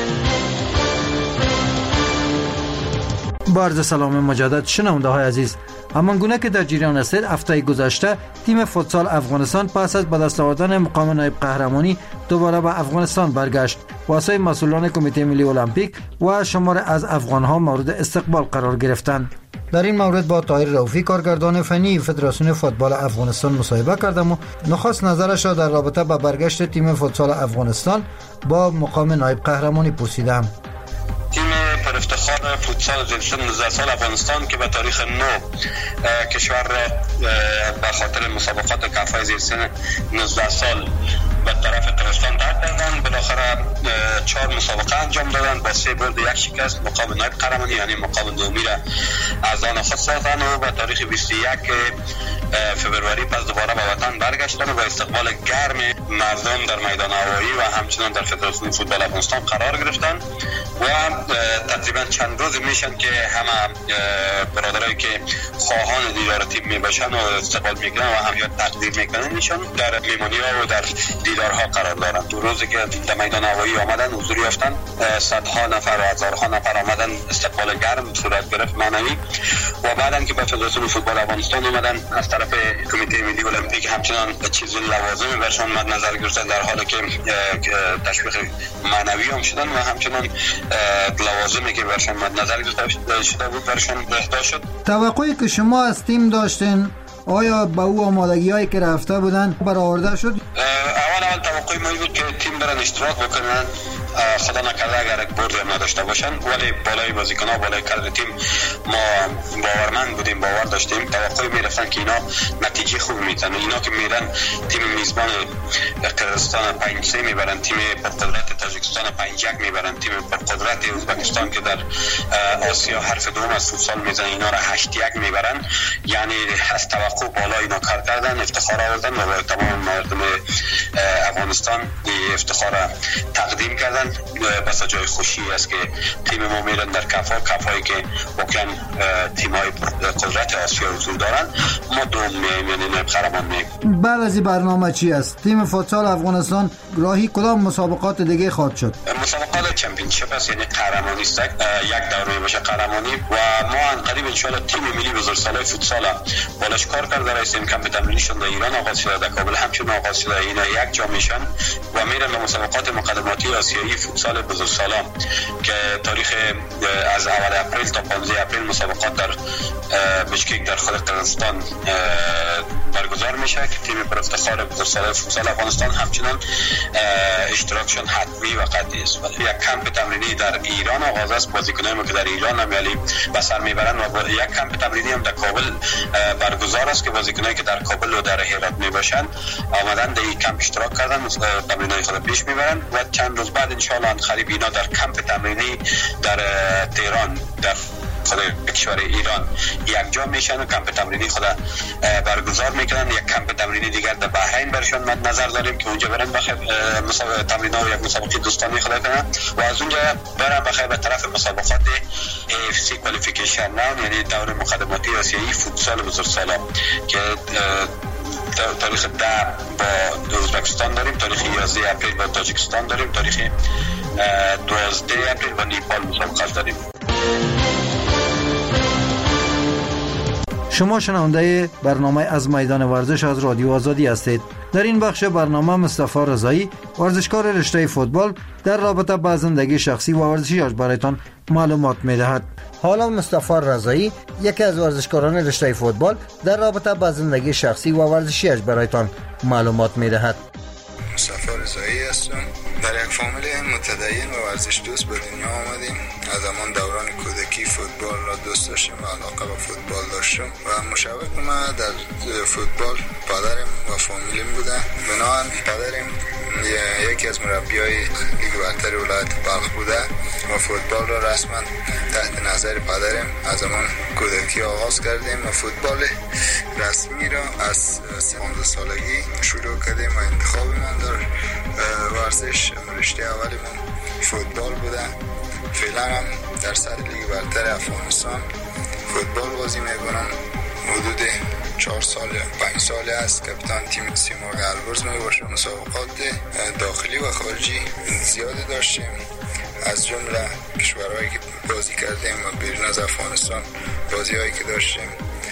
با عرض سلام مجدد شنونده های عزیز، همان گونه که در جریان است، هفته گذشته تیم فوتسال افغانستان پس از به دست آوردن مقام نایب قهرمانی دوباره به افغانستان برگشت. واسه مسئولان کمیته ملی المپیک و شمار از افغانها مورد استقبال قرار گرفتند. در این مورد با طاهر رؤوفی، کارگردان فنی فدراسیون فوتبال افغانستان مصاحبه کردم و نخست نظرش را در رابطه با برگشت تیم فوتسال افغانستان با مقام نایب قهرمانی پرسیدم. تیم پر افتخار فوتسال زیر نوزده سال افغانستان که به تاریخ نو کشور را به خاطر مسابقات کفای زیر سن نوزده سال به طرف قرقیزستان ترک کردند. بالاخره چهار مسابقه انجام دادند، با سه برد یک شکست مقام نایب قهرمانی یعنی مقام دومی را از آن خود ساختند و به تاریخ بیست و یک فوریه پس دوباره به وطن برگشتند و با استقبال گرم مردم در میدان هوایی و همچنین در فدراسیون فوتبال افغانستان قرار گرفتند و تقریبا چند روز میشن که همه برادرایی که خواهان دیدار تیم میباشن و استقبال میکنن و هم یا تقدیر میکنن میشن در میمانی ها و در دیدارها قرار دارند. دو روزی که در میدان هوایی آمدن، حضور یافتن، صدها نفر و هزارها نفر آمدن، استقبال گرم صورت گرفت معنوی و بعدن که به فدراسیون فوتبال افغانستان اومدن از طرف کمیته ملی المپیک همچنان چیز لوازم برشان مد نظر گرفتن، در حالی که تشویق معنوی هم شدن و همچنان لوازمی که برشان مد نظر گرفته شده بود برشان اهدا شد. توقعی که شما از تیم داشتین آیا با او آمادگی هایی که رفته بودن برآورده شد؟ اول اول توقعی ما بود که تیم برن اشتراک بکنن خدا نکرده اگر یک برد هم نداشته باشن، ولی بالای بازیکن‌ها بالای کادر تیم ما باورمند بودیم، باور داشتیم، توقع می‌رفتن که اینا نتیجه خوب میتن. اینا که میرن تیم میزبان قرقیزستان پنج سه میبرن، تیم پرقدرت تاجیکستان پنج یک میبرن، تیم پرقدرت ازبکستان که در آسیا حرف دوم از فوتسال میزنه اینا را هشت یک میبرن. یعنی از توقع بالا اینا کار کردن، افتخار آوردن و برای تمام مردم افغانستان افتخار تقدیم کردن. بس جای خوشی است که تیم ما میرن در کفا کفایی که واقعا تیم‌های قدرت آسیا حضور دارن. ما دوم میایم، یعنی نایب قهرمان میایم. بعد از این برنامه چی است؟ تیم فوتسال افغانستان راهی کدام مسابقات دیگه خواهد شد؟ مسابقات چمپیونشیپ است، یعنی قهرمانی است، یک دوره باشه قهرمانی. و ما ان قریب ان شاء الله تیم ملی بزرگسالای فوتسال بالاش کار کرده رئیسیم کمپ تمرینشون در ایران آغاز شده، در کابل همچنین آغاز شده. اینا یک جا میشن و میرن به مسابقات مقدماتی آسیایی فوتسال بزرگسالا که تاریخ از اول اپریل تا پانزده اپریل مسابقات در بشکک در خود قرقیزستان برگزار میشه که تیم پر افتخار بزرگسالای فوتسال افغانستان همچنان اشتراکشون حتمی و قطعی است. یک کمپ تمرینی در ایران آغاز است، بازیکنان ما که در ایران هم یعنی به سر میبرن و یک کمپ تمرینی هم در کابل برگزار است که بازیکنایی که در کابل و در هرات میباشن آمدن در این کمپ اشتراک کردن، تمرینای خود پیش میبرن و چند روز بعد ان شاء الله قریب اینا در کمپ تمرینی در تهران در خود کشور ایران یک جا میشن و کمپ تمرینی خود برگزار میکنن. یک کمپ تمرینی دیگر در بحرین برشون مد نظر داریم که اونجا برن بخیر مسابقه تمرین و یک مسابقه دوستانه خود کنن و از اونجا برن بخیر به طرف مسابقات اف سی کوالیفیکیشن راوند، یعنی دور مقدماتی آسیایی فوتسال بزرگسالا که تاریخ ده با ازبکستان داریم، تاریخ یازده اپریل با تاجیکستان داریم، تاریخ دوازده اپریل با نیپال مسابقات داریم. شما شنونده برنامه از میدان ورزش از رادیو آزادی هستید. در این بخش برنامه مصطفی رضایی، ورزشکار رشته فوتبال، در رابطه با زندگی شخصی و ورزشیش برایتان معلومات می‌دهد. حالا مصطفی رضایی، یکی از ورزشکاران رشته فوتبال، در رابطه با زندگی شخصی و ورزشیش برایتان معلومات می‌دهد. مصطفی رضایی هستم. در یک فامیل متدین و ورزش دوست به دنیا آمدیم. از همان دوران کودکی فوتبال را دوست داشتم و علاقه به فوتبال داشتم و مشوق ما در فوتبال پدرم و فامیلم بوده. بنابراین پدرم یکی از مربیای لیگ برتر ولایت بلخ بوده و فوتبال را رسما تحت نظر پدرم از همان کودکی آغاز کردیم و فوتبال رسمی را از پانزده سالگی شروع کردیم و انتخاب من در ورزش رشته اولیمون فوتبال بوده. فعلا هم در سر لیگ برتر افغانستان فوتبال بازی میکنم. حدود چهار سال پنج ساله است کاپیتان تیم سیمرغ البرز میباشم. مسابقات داخلی و خارجی زیاده داشتیم، از جمله کشورهایی که بازی کردیم و بیرون از افغانستان بازی هایی که داشتیم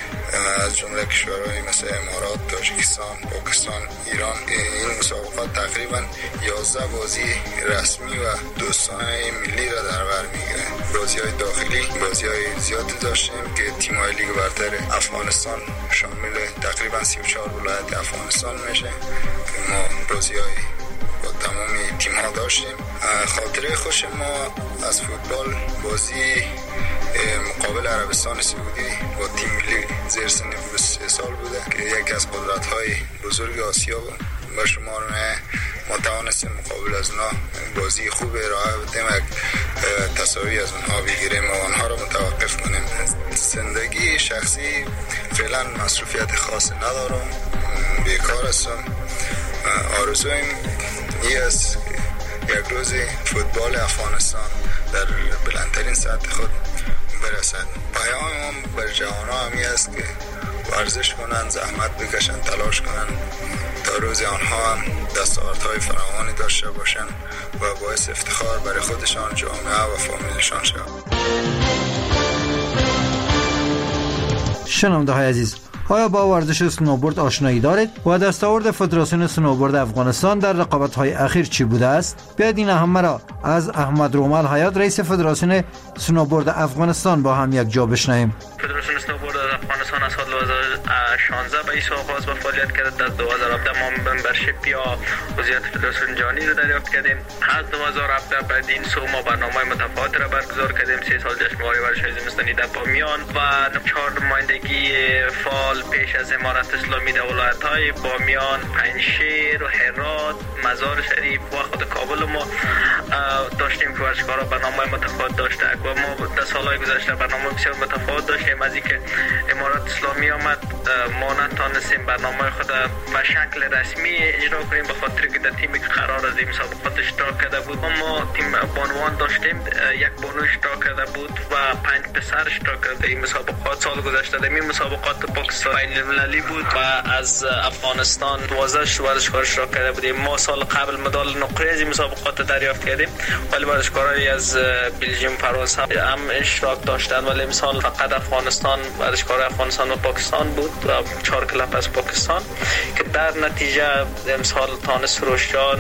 از جمله کشورهای مثل امارات، تاجیکستان، پاکستان، ایران. این مسابقات تقریبا یازده بازی رسمی و دوستانه ملی را در بر میگیره. بازی های داخلی بازی های زیادی داشتیم که تیم های لیگ برتر افغانستان شامل تقریبا سی و چهار ولایت افغانستان میشه. ما بازی های با تمامی تیم ها داشتیم. خاطره خوش ما از فوتبال بازی مقابل عربستان سعودی با تیم ملی زیر سن بیست و سه سال بوده که یکی از قدرت‌های بزرگ آسیا بود. با شمار ما توانستیم مقابل از اونا بازی خوب ارائه بدیم و تساوی از اونها بگیریم و آنها را متوقف کنیم. زندگی شخصی فعلا مصروفیت خاصی ندارم، بیکار هستم. آرزویم این است یک روز فوتبال افغانستان در بلندترین سطح خود برسد. پیام ما بر جوان ها همی است که ورزش کنند، زحمت بکشند، تلاش کنند تا روز آنها هم دستاوردهای فراوانی داشته باشند و باعث افتخار برای خودشان، جامعه و فامیلشان شود. شنونده های عزیز، آیا با ورزش سنوبورد آشنایی دارید و دستاورد فدراسیون سنوبورد افغانستان در رقابت‌های اخیر چی بوده است؟ بیایید این همه را از احمد رومال حیات، رئیس فدراسیون سنوبورد افغانستان با هم یک جا بشنویم. فدراسیون سنوبورد افغانستان افغانستان از سال دو هزار و شانزده به این آغاز به فعالیت کرد. در دو هزار و هفده ما ممبرشیپ یا عضویت فدراسیون جهانی را دریافت کردیم. از دو هزار و هفده بعد این سو ما برنامه متفاوت را برگزار کردیم. سه سال جشنواره ورزش‌های زمستانی در بامیان و چهار نمایندگی فعال پیش از امارت اسلامی در ولایت‌های بامیان، پنجشیر و هرات، مزار شریف و خود کابل ما داشتیم که ورزشکارا برنامه متفاوت داشته و ما در سال‌های گذشته برنامه بسیار متفاوت داشتیم. از اینکه امارت اسلامی آمد ما نتونستیم برنامه خود به شکل رسمی اجرا کنیم به خاطر که در تیمی که قرار از این مسابقات اشتراک کرده بود ما تیم بانوان داشتیم، یک بانو اشتراک کرده بود و پنج پسر اشتراک کرده این مسابقات. سال گذشته در این مسابقات پاکستان بین المللی بود و از افغانستان دوازده ورزشکار اشتراک کرده بودیم. ما سال قبل مدال نقره از این مسابقات دریافت کردیم ولی ورزشکارای از بلژیوم، فرانسه هم اشتراک داشتن ولی امسال فقط افغانستان ورزشکارای افغانستان و پاکستان بود و چهار کلاب از پاکستان که در نتیجه امسال تانست روشان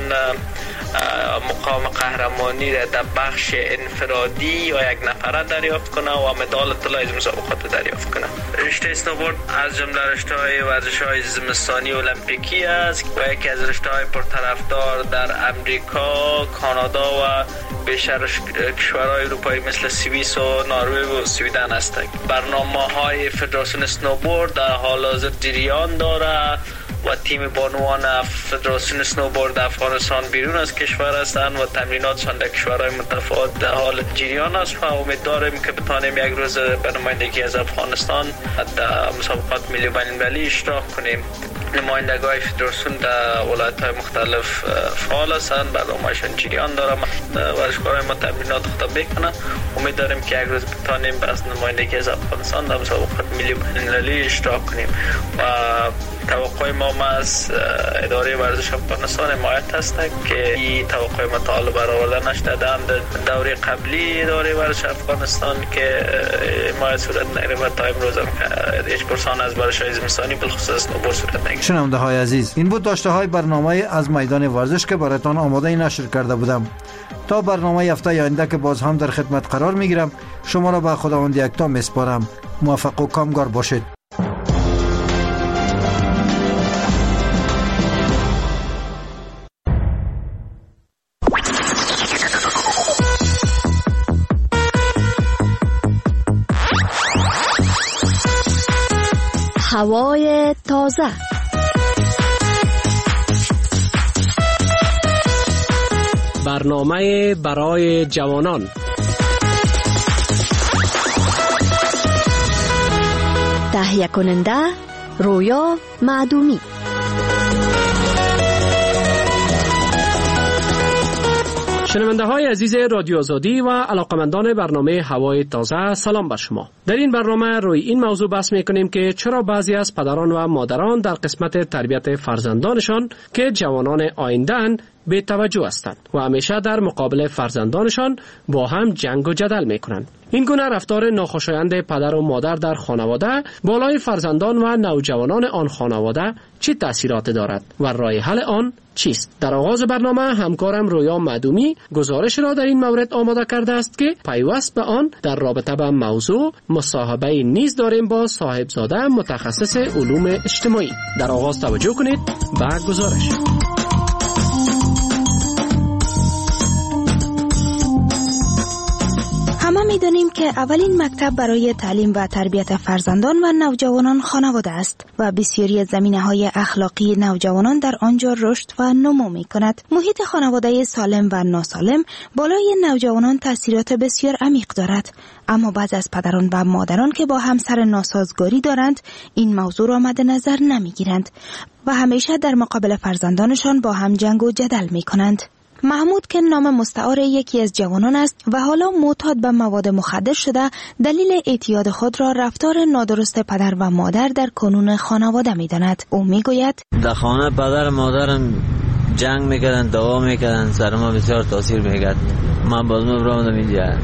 مقام قهرمانی را در بخش انفرادی یا یک نفره دریافت کنه و مدال طلا از مسابقات دریافت کنه. رشته اسنوبورد از جمله رشته‌های ورزش‌های زمستانی المپیکی است و یکی از رشته‌های پرطرفدار در امریکا، کانادا و بیشتر کشورهای اروپایی مثل سوئیس و نروژ و سویدن هستند. برنامه‌های فدراسیون اسنوبورد در حال حاضر جریان داره و تیم بانوان فدراسیون سنوبورد افغانستان بیرون از کشور هستند و تمریناتشان در کشورهای متفاوت در حال جریان است و امیدواریم که بتانیم یک روز به نمایندگی از افغانستان در مسابقات ملی و بین المللی اشتراک کنیم. نمایندگان فدراسیون در ولایت‌های مختلف فعال هستند، برنامه‌شان جریان داره. ورزشکارای ما تمرینات خود میکنن. امید داریم که یک روز بتانیم به نمایندگی از افغانستان در مسابقات ملی و بین المللی اشتراک کنیم و توقع ما از اداره ورزش افغانستان حمایت هست که این توقع ما تا حالا برآورده نشده. در دوره قبلی اداره ورزش افغانستان که حمایت صورت نگرفت و تا امروز هم هیچ پرسان از ورزش‌های زمستانی بالخصوص اسنوبورد صورت نگرفت. شنونده های عزیز، این بود داشته های برنامه از میدان ورزش که براتان آماده نشر کرده بودم. تا برنامه هفته آینده که باز هم در خدمت قرار میگیرم، شما را به خداوند یکتا میسپارم. موفق و کامگار باشید. هوای تازه، برنامه برای جوانان، تهیه کننده رویا معدومی. شنونده های عزیز رادیو آزادی و علاقمندان برنامه هوای تازه، سلام بر شما. در این برنامه روی این موضوع بحث میکنیم که چرا بعضی از پدران و مادران در قسمت تربیت فرزندانشان که جوانان آینده‌اند بی توجه هستند و همیشه در مقابل فرزندانشان با هم جنگ و جدل میکنند. این گونه رفتار ناخوشایند پدر و مادر در خانواده بالای فرزندان و نوجوانان آن خانواده چه تأثیرات دارد و راه حل آن چیست؟ در آغاز برنامه همکارم رویا معدومی گزارش را در این مورد آماده کرده است که پیوست به آن در رابطه با موضوع مصاحبه نیز داریم با صاحبزاده متخصص علوم اجتماعی. در آغاز توجه کنید به گزارش. همه می‌دانیم که اولین مکتب برای تعلیم و تربیت فرزندان و نوجوانان خانواده است و بسیاری از زمینه‌های اخلاقی نوجوانان در آنجا رشد و نمو می‌کند. محیط خانواده سالم و ناسالم بالای نوجوانان تأثیرات بسیار عمیق دارد، اما بعضی از پدران و مادران که با همسر ناسازگاری دارند این موضوع را مد نظر نمی‌گیرند و همیشه در مقابل فرزندانشان با هم جنگ و جدل می‌کنند. محمود که نام مستعار یکی از جوانان است و حالا معتاد به مواد مخدر شده، دلیل اعتیاد خود را رفتار نادرست پدر و مادر در کنون خانواده می‌داند. او می‌گوید در خانه پدر و مادرم جنگ می‌کردن، دعوا می‌کردن، سر ما بسیار تاثیر می‌کرد. من باز مبرام اینجا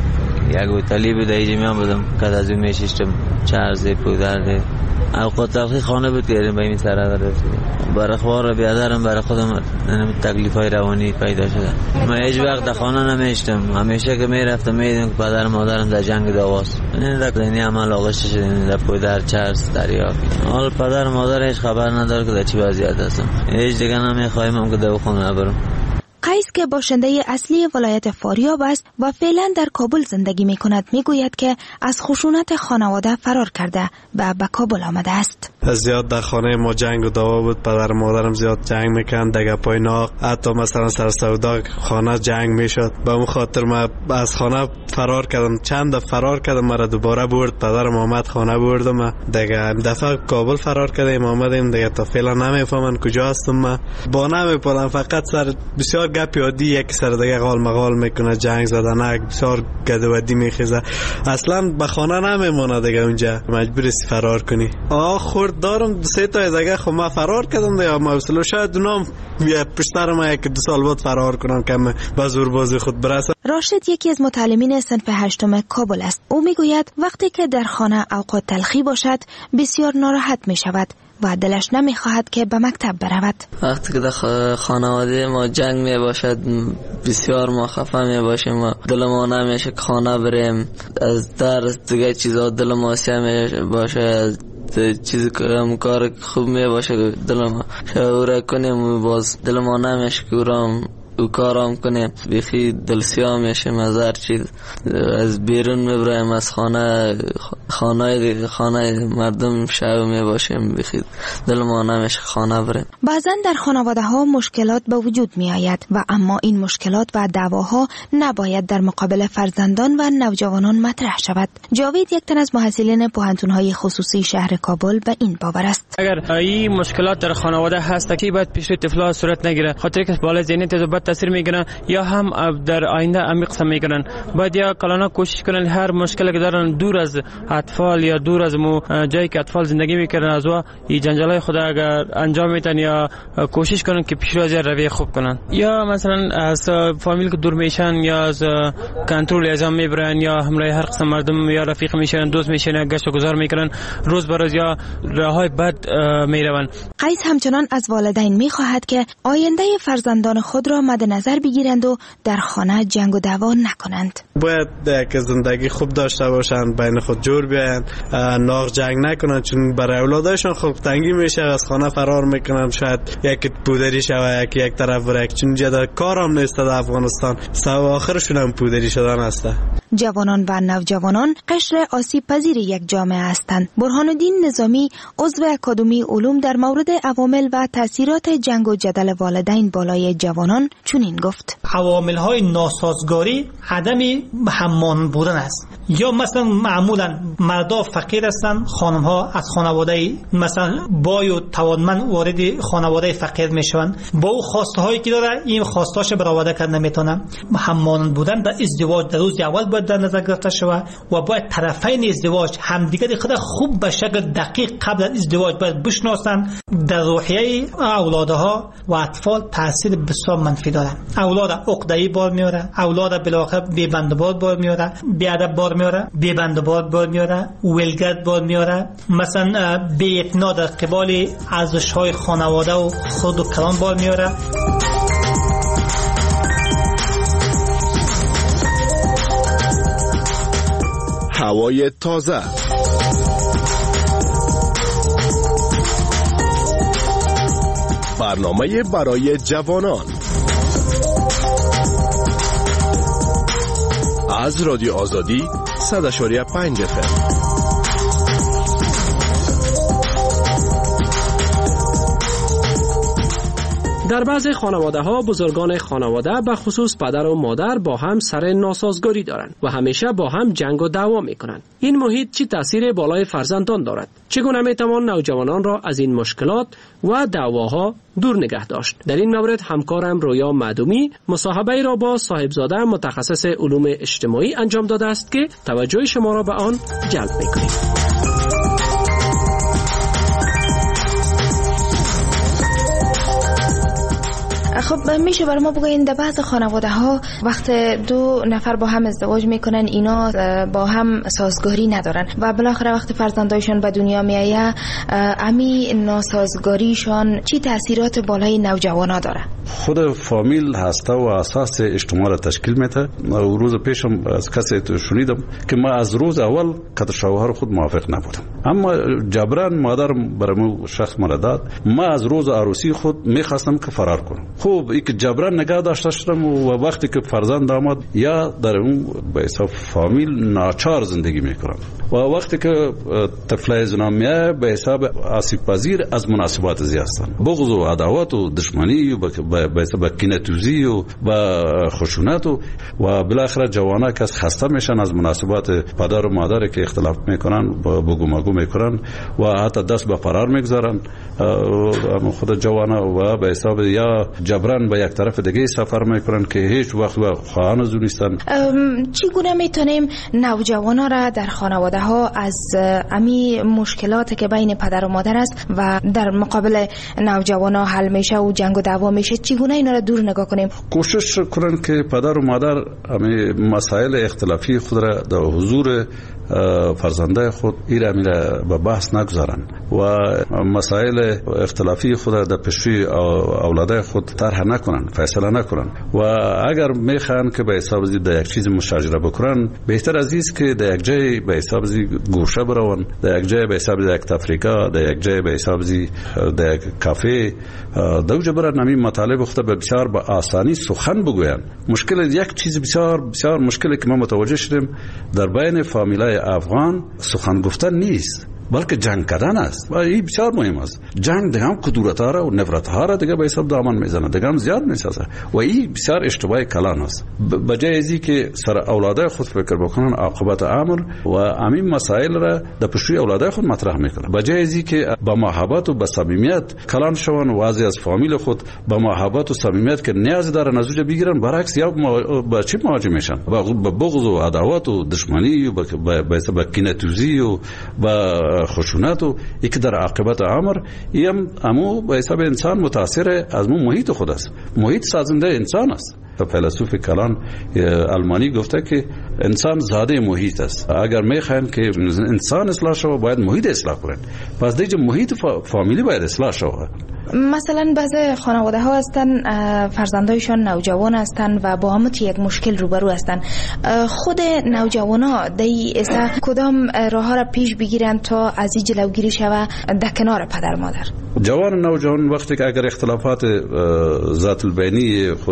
یک اوتلی بود ایجا میام بودم که از اون میشیشتم چرزه پودرده اوقات تلخی خانه بود که به این طرف رفتیم برای خوار بیادرم برای خودم تکلیف های روانی پیدا شده. من هیچ وقت در خانه نمیشتم، همیشه که میرفتم میدیدم که پدر مادرم در جنگ دواست. این در اینی عمل آغشته شدیم در پودر چرس دریا. حال پدر مادر هیچ خبر نداره که در چی وضعیت هستم. هیچ دیگه نمیخوایم هم که دواخانه برم. قیس که باشنده اصلی ولایت فاریاب است و فعلا در کابل زندگی می کند می گوید که از خشونت خانواده فرار کرده و به کابل آمده است. زیاد در خانه ما جنگ و دعوا بود، پدر مادرم زیاد جنگ میکن، دگه پای ناق، حتی مثلا سر سودا خانه جنگ میشد. به اون خاطر ما از خانه فرار کردم، چند فرار کردم، مرا دوباره برد پدرم آمد خانه بردم. دگه دفعه کابل فرار کردیم آمدیم دیگه، تا فعلا نمیفهمن کجا هستم. ما با نمیپرم، فقط سر بسیار گپی عادی یک سر دیگه قال مقال میکنه، جنگ زدن بسیار گدودی میخیزه، اصلا به خانه نمیمونه دیگه، اونجا مجبوری فرار کنی. آه خورد دارم سه تا از دیگه، خب ما فرار کردم دیگه، ما اصلا شاید اونام پشتر ما یک دو سال بعد فرار کنم که به زور بازی خود برسم. راشد یکی از متعلمین صنف هشتم کابل است. او میگوید وقتی که در خانه اوقات تلخی باشد بسیار ناراحت می شود و دلش نمی خواهد که به مکتب برود. وقتی که در خانواده ما جنگ می باشد بسیار ما خفه می باشیم و دل ما نمیشه که خانه بریم، از درس دیگه چیزا دل ما سیاه می باشه، چیزی که کار خوب می باشه دل ما شعوره کنیم، باز دل ما نمیشه که او او کارام کنیم، بیخی دلسیاه میشیم از هر چیز، از بیرون میبرایم از خانه خانه خانه مردم شعو میباشیم، بیخی دل ما نمیشه خانه بریم. بعضا در خانواده ها مشکلات به وجود می آید و اما این مشکلات و دعواها نباید در مقابل فرزندان و نوجوانان مطرح شود. جاوید یک تن از محصلین پوهنتون های خصوصی شهر کابل به این باور است. اگر این مشکلات در خانواده هست که باید پیش روی طفل‌ها صورت نگیره، خاطر که بالا ذهنیت بد تاثیر میگیرن یا هم در آینده عمیق سم میگیرن. باید یا کلانا کوشش کنن هر مشکلی که دارن دور از اطفال یا دور از مو جایی که اطفال زندگی میکنن از وا این جنجالای خود اگر انجام میدن یا کوشش کنن که پیش روی رویه خوب کنن، یا مثلا از فامیل که دور میشن یا از کنترل اعزام میبرن یا همراه هر قسم مردم یا رفیق میشن، دوست میشن، گشت و گذار میکنن، روز به روز یا راههای بد میرون. قیس همچنان از والدین میخواهد که آینده فرزندان خود را مد نظر بگیرند و در خانه جنگ و دعوا نکنند. باید یک زندگی خوب داشته باشند، بین خود جور بیاین، ناغ جنگ نکنند، چون برای اولادشان خوب تنگی میشه، از خانه فرار میکنند، شاید یک پودری شوه یک یک طرف بره، چون جدا کارم نیست در افغانستان، سو آخرشون هم پودری شدن است. جوانان و نوجوانان قشر آسیب پذیر یک جامعه هستند. برهان الدین نظامی عضو اکادمی علوم در مورد عوامل و تاثیرات جنگ و جدل والدین بالای جوانان چنین گفت: عوامل های ناسازگاری عدم هممان بودن است. یا مثلا معمولا مردا فقیر هستند، خانم ها از خانواده مثلا بای و توانمند وارد خانواده فقیر میشوند، با او خواسته هایی که داره این خواستاش برآورده کردن نمیتونه. هممان بودن در ازدواج در روز اول باید در نظر گرفته شود و باید طرفین ازدواج همدیگر خود خوب به شکل دقیق قبل از ازدواج باید بشناسند. در روحیه اولادها و اطفال تاثیر بسیار منفی داره. اولاد عقده‌ای بار میاره، اولاد بالاخره بی بندبار بار میاره، بی ادب بار میاره، بی بندبار بار میاره، ولگرد بار میاره، مثلا بی اعتنا در قبال ارزش‌های خانواده و خود و کلان بار میاره. هوای تازه، برنامه برای جوانان از رادیو آزادی صد و شش و پنج اف ام. در بعضی خانواده ها بزرگان خانواده به خصوص پدر و مادر با هم سر ناسازگاری دارند و همیشه با هم جنگ و دعوا می کنند. این محیط چه تأثیر بالای فرزندان دارد؟ چگونه می توان نوجوانان را از این مشکلات و دعواها دور نگه داشت؟ در این مورد همکارم رویا معدومی مصاحبه را با صاحبزاده متخصص علوم اجتماعی انجام داده است که توجه شما را به آن جلب می کند. خب میشه برای ما بگوین در بعض خانواده ها وقت دو نفر با هم ازدواج میکنن اینا با هم سازگاری ندارن و بالاخره وقت فرزندایشون به دنیا میایه امی ناسازگاریشان چی تاثیرات بالای نوجوانا داره؟ خود فامیل هسته و اساس اجتماع را تشکیل میده. روز پیشم از کسی شنیدم که ما از روز اول که شوهر خود موافق نبودم، اما جبران مادرم برام شخص مرا داد. ما از روز عروسی خود میخواستم که فرار کنم. خوب این که جبران نگاه داشته شدم و وقتی که فرزند آمد یا در اون به حساب فامیل ناچار زندگی میکنم و وقتی که طفل زنا میاد به حساب آسیب پذیر از مناسبات زیاد هستند. بغض و عداوت و دشمنی و به حساب کینه‌توزی و با خشونت و و بالاخره جوانان که خسته میشن از مناسبات پدر و مادر که اختلاف میکنن بگو مگو میکنن و حتی دست به فرار میگذارن خود جوانا و به حساب یا جبران به یک طرف دیگه سفر میکنن که هیچ وقت و خواهان از نیستن. چگونه میتونیم نوجوانا را در خانواده ها از امی مشکلاتی که بین پدر و مادر است و در مقابل نوجوانا حل میشه و جنگ و دعوا میشه چگونه اینا را دور نگاه کنیم؟ کوشش کنن که پدر و مادر امی مسائل اختلافی خود را در حضور فرزنده خود ایره میره به بحث نگذارن و مسائل اختلافی خود را در پیشروی اولاد خود طرح نکنن، فیصله نکنن و اگر میخوان که به حساب زی در یک چیز مشاجره بکنن بهتر از است که در یک جای به حساب زی گوشه برون، در یک جای به حساب زی یک تفریقه، در یک جای به حساب زی در یک کافه دوجه برن همین مطالب خود به بسیار با آسانی سخن بگوین. مشکل یک چیز بسیار بسیار مشکلی که ما متوجه شدیم در بین فامیلای افغان سخن گفتن نیست بلکه جنگ کردن است و این بسیار مهم است. جنگ دیگه هم کدورت ها را و نفرت ها را دیگه به حساب دامن میزنه، دیگه هم زیاد میسازه و این بسیار اشتباه کلان است. بجای ازی که سر اولاده خود فکر بکنن عاقبت امر و همین مسائل را در پیشروی اولاده خود مطرح میکنن، بجای ازی که با محبت و با صمیمیت کلان شون و از از فامیل خود با محبت و صمیمیت که نیاز دارن از اونجا بگیرن، برعکس یا با چی مواجه میشن؟ با بغض و عداوت و دشمنی و با کینه‌توزی و با خشونت و یک در عاقبت امر ایم امو به حساب انسان متاثر از مو محیط خود است. محیط سازنده انسان است. فیلسوف کلان آلمانی گفته که انسان زاده محیط است. اگر میخواین که انسان اصلاح شود باید محیط اصلاح کنند. پس دیگه محیط فامیلی باید اصلاح شود. مثلا بعضی خانواده ها هستن فرزندایشان نوجوان هستن و با هم یک مشکل روبرو هستن. خود نوجوان ها دی اسا کدام راه ها را پیش بگیرن تا از این جلوگیری شود در کنار پدر مادر؟ جوان نوجوان وقتی که اگر اختلافات ذات البینی خود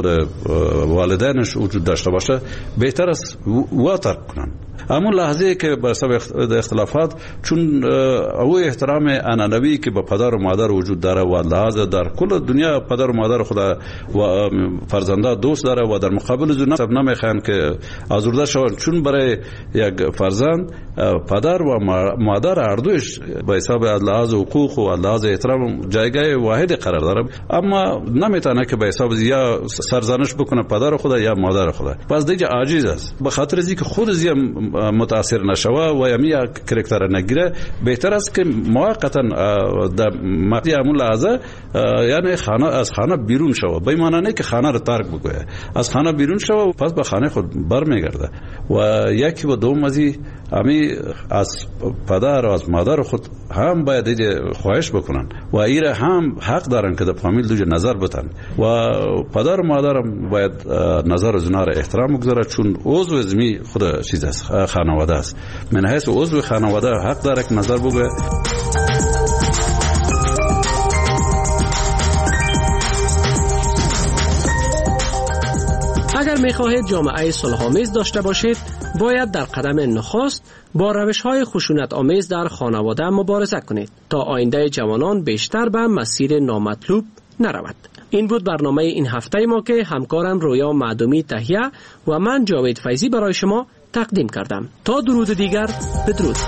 والدینش وجود داشته باشه بهتر است وا ترک کنن. همون لحظه که به سبب اختلافات چون او احترام انانوی که به پدر و مادر وجود داره و لحاظ در کل دنیا پدر و مادر خدا و فرزنده دوست داره و در مقابل زن سب نمیخوان که آزرده شون، چون برای یک فرزند پدر و مادر هر دوش به حساب لحاظ حقوق و لحاظ احترام جایگاه واحد قرار داره، اما نمیتونه که به حساب یا سرزنش بکنه پدر خدا یا مادر خدا. پس دیگه عاجز است. به خاطر اینکه خود زی متاثر نشوه و یمی کرکتر نگیره بهتر است که موقتا در مقطع همون لحظه یعنی خانه از خانه بیرون شوه، به معنی نه که خانه رو ترک بکنه، از خانه بیرون شوه پس به خانه خود برمیگرده و یکی و دوم ازی امی از پدر و از مادر خود هم باید ایده خواهش بکنن و ایره هم حق دارن که در فامیل دوجه نظر بتن و پدر و مادر هم باید نظر زنا را احترام بگذاره، چون عضو ازمی خود چیز است، خانواده است. من حیث عضو خانواده حق داره که نظر بگه. اگر می‌خواهید جامعه صلح‌آمیز داشته باشید باید در قدم نخست با روش‌های خشونت آمیز در خانواده مبارزه کنید تا آینده جوانان بیشتر به مسیر نامطلوب نرود. این بود برنامه این هفته ما که همکارم رویا معدومی تهیه و من جاوید فیضی برای شما تقدیم کردم. تا درود دیگر، بدرود.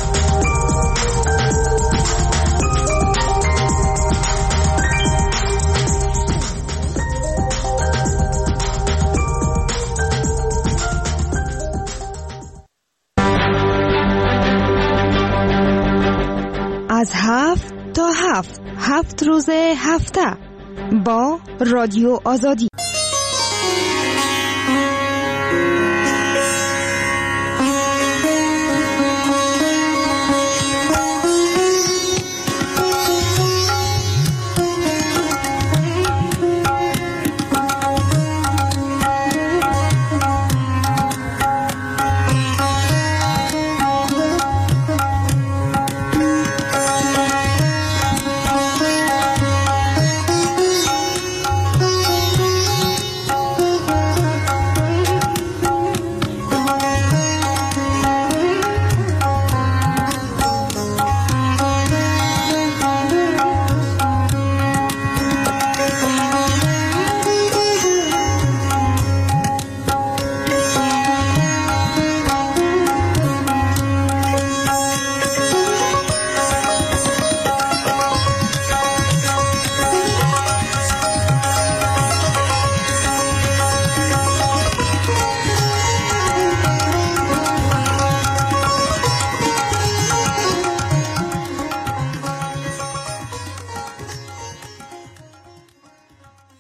از هفت تا هفت هفت روز هفته با رادیو آزادی.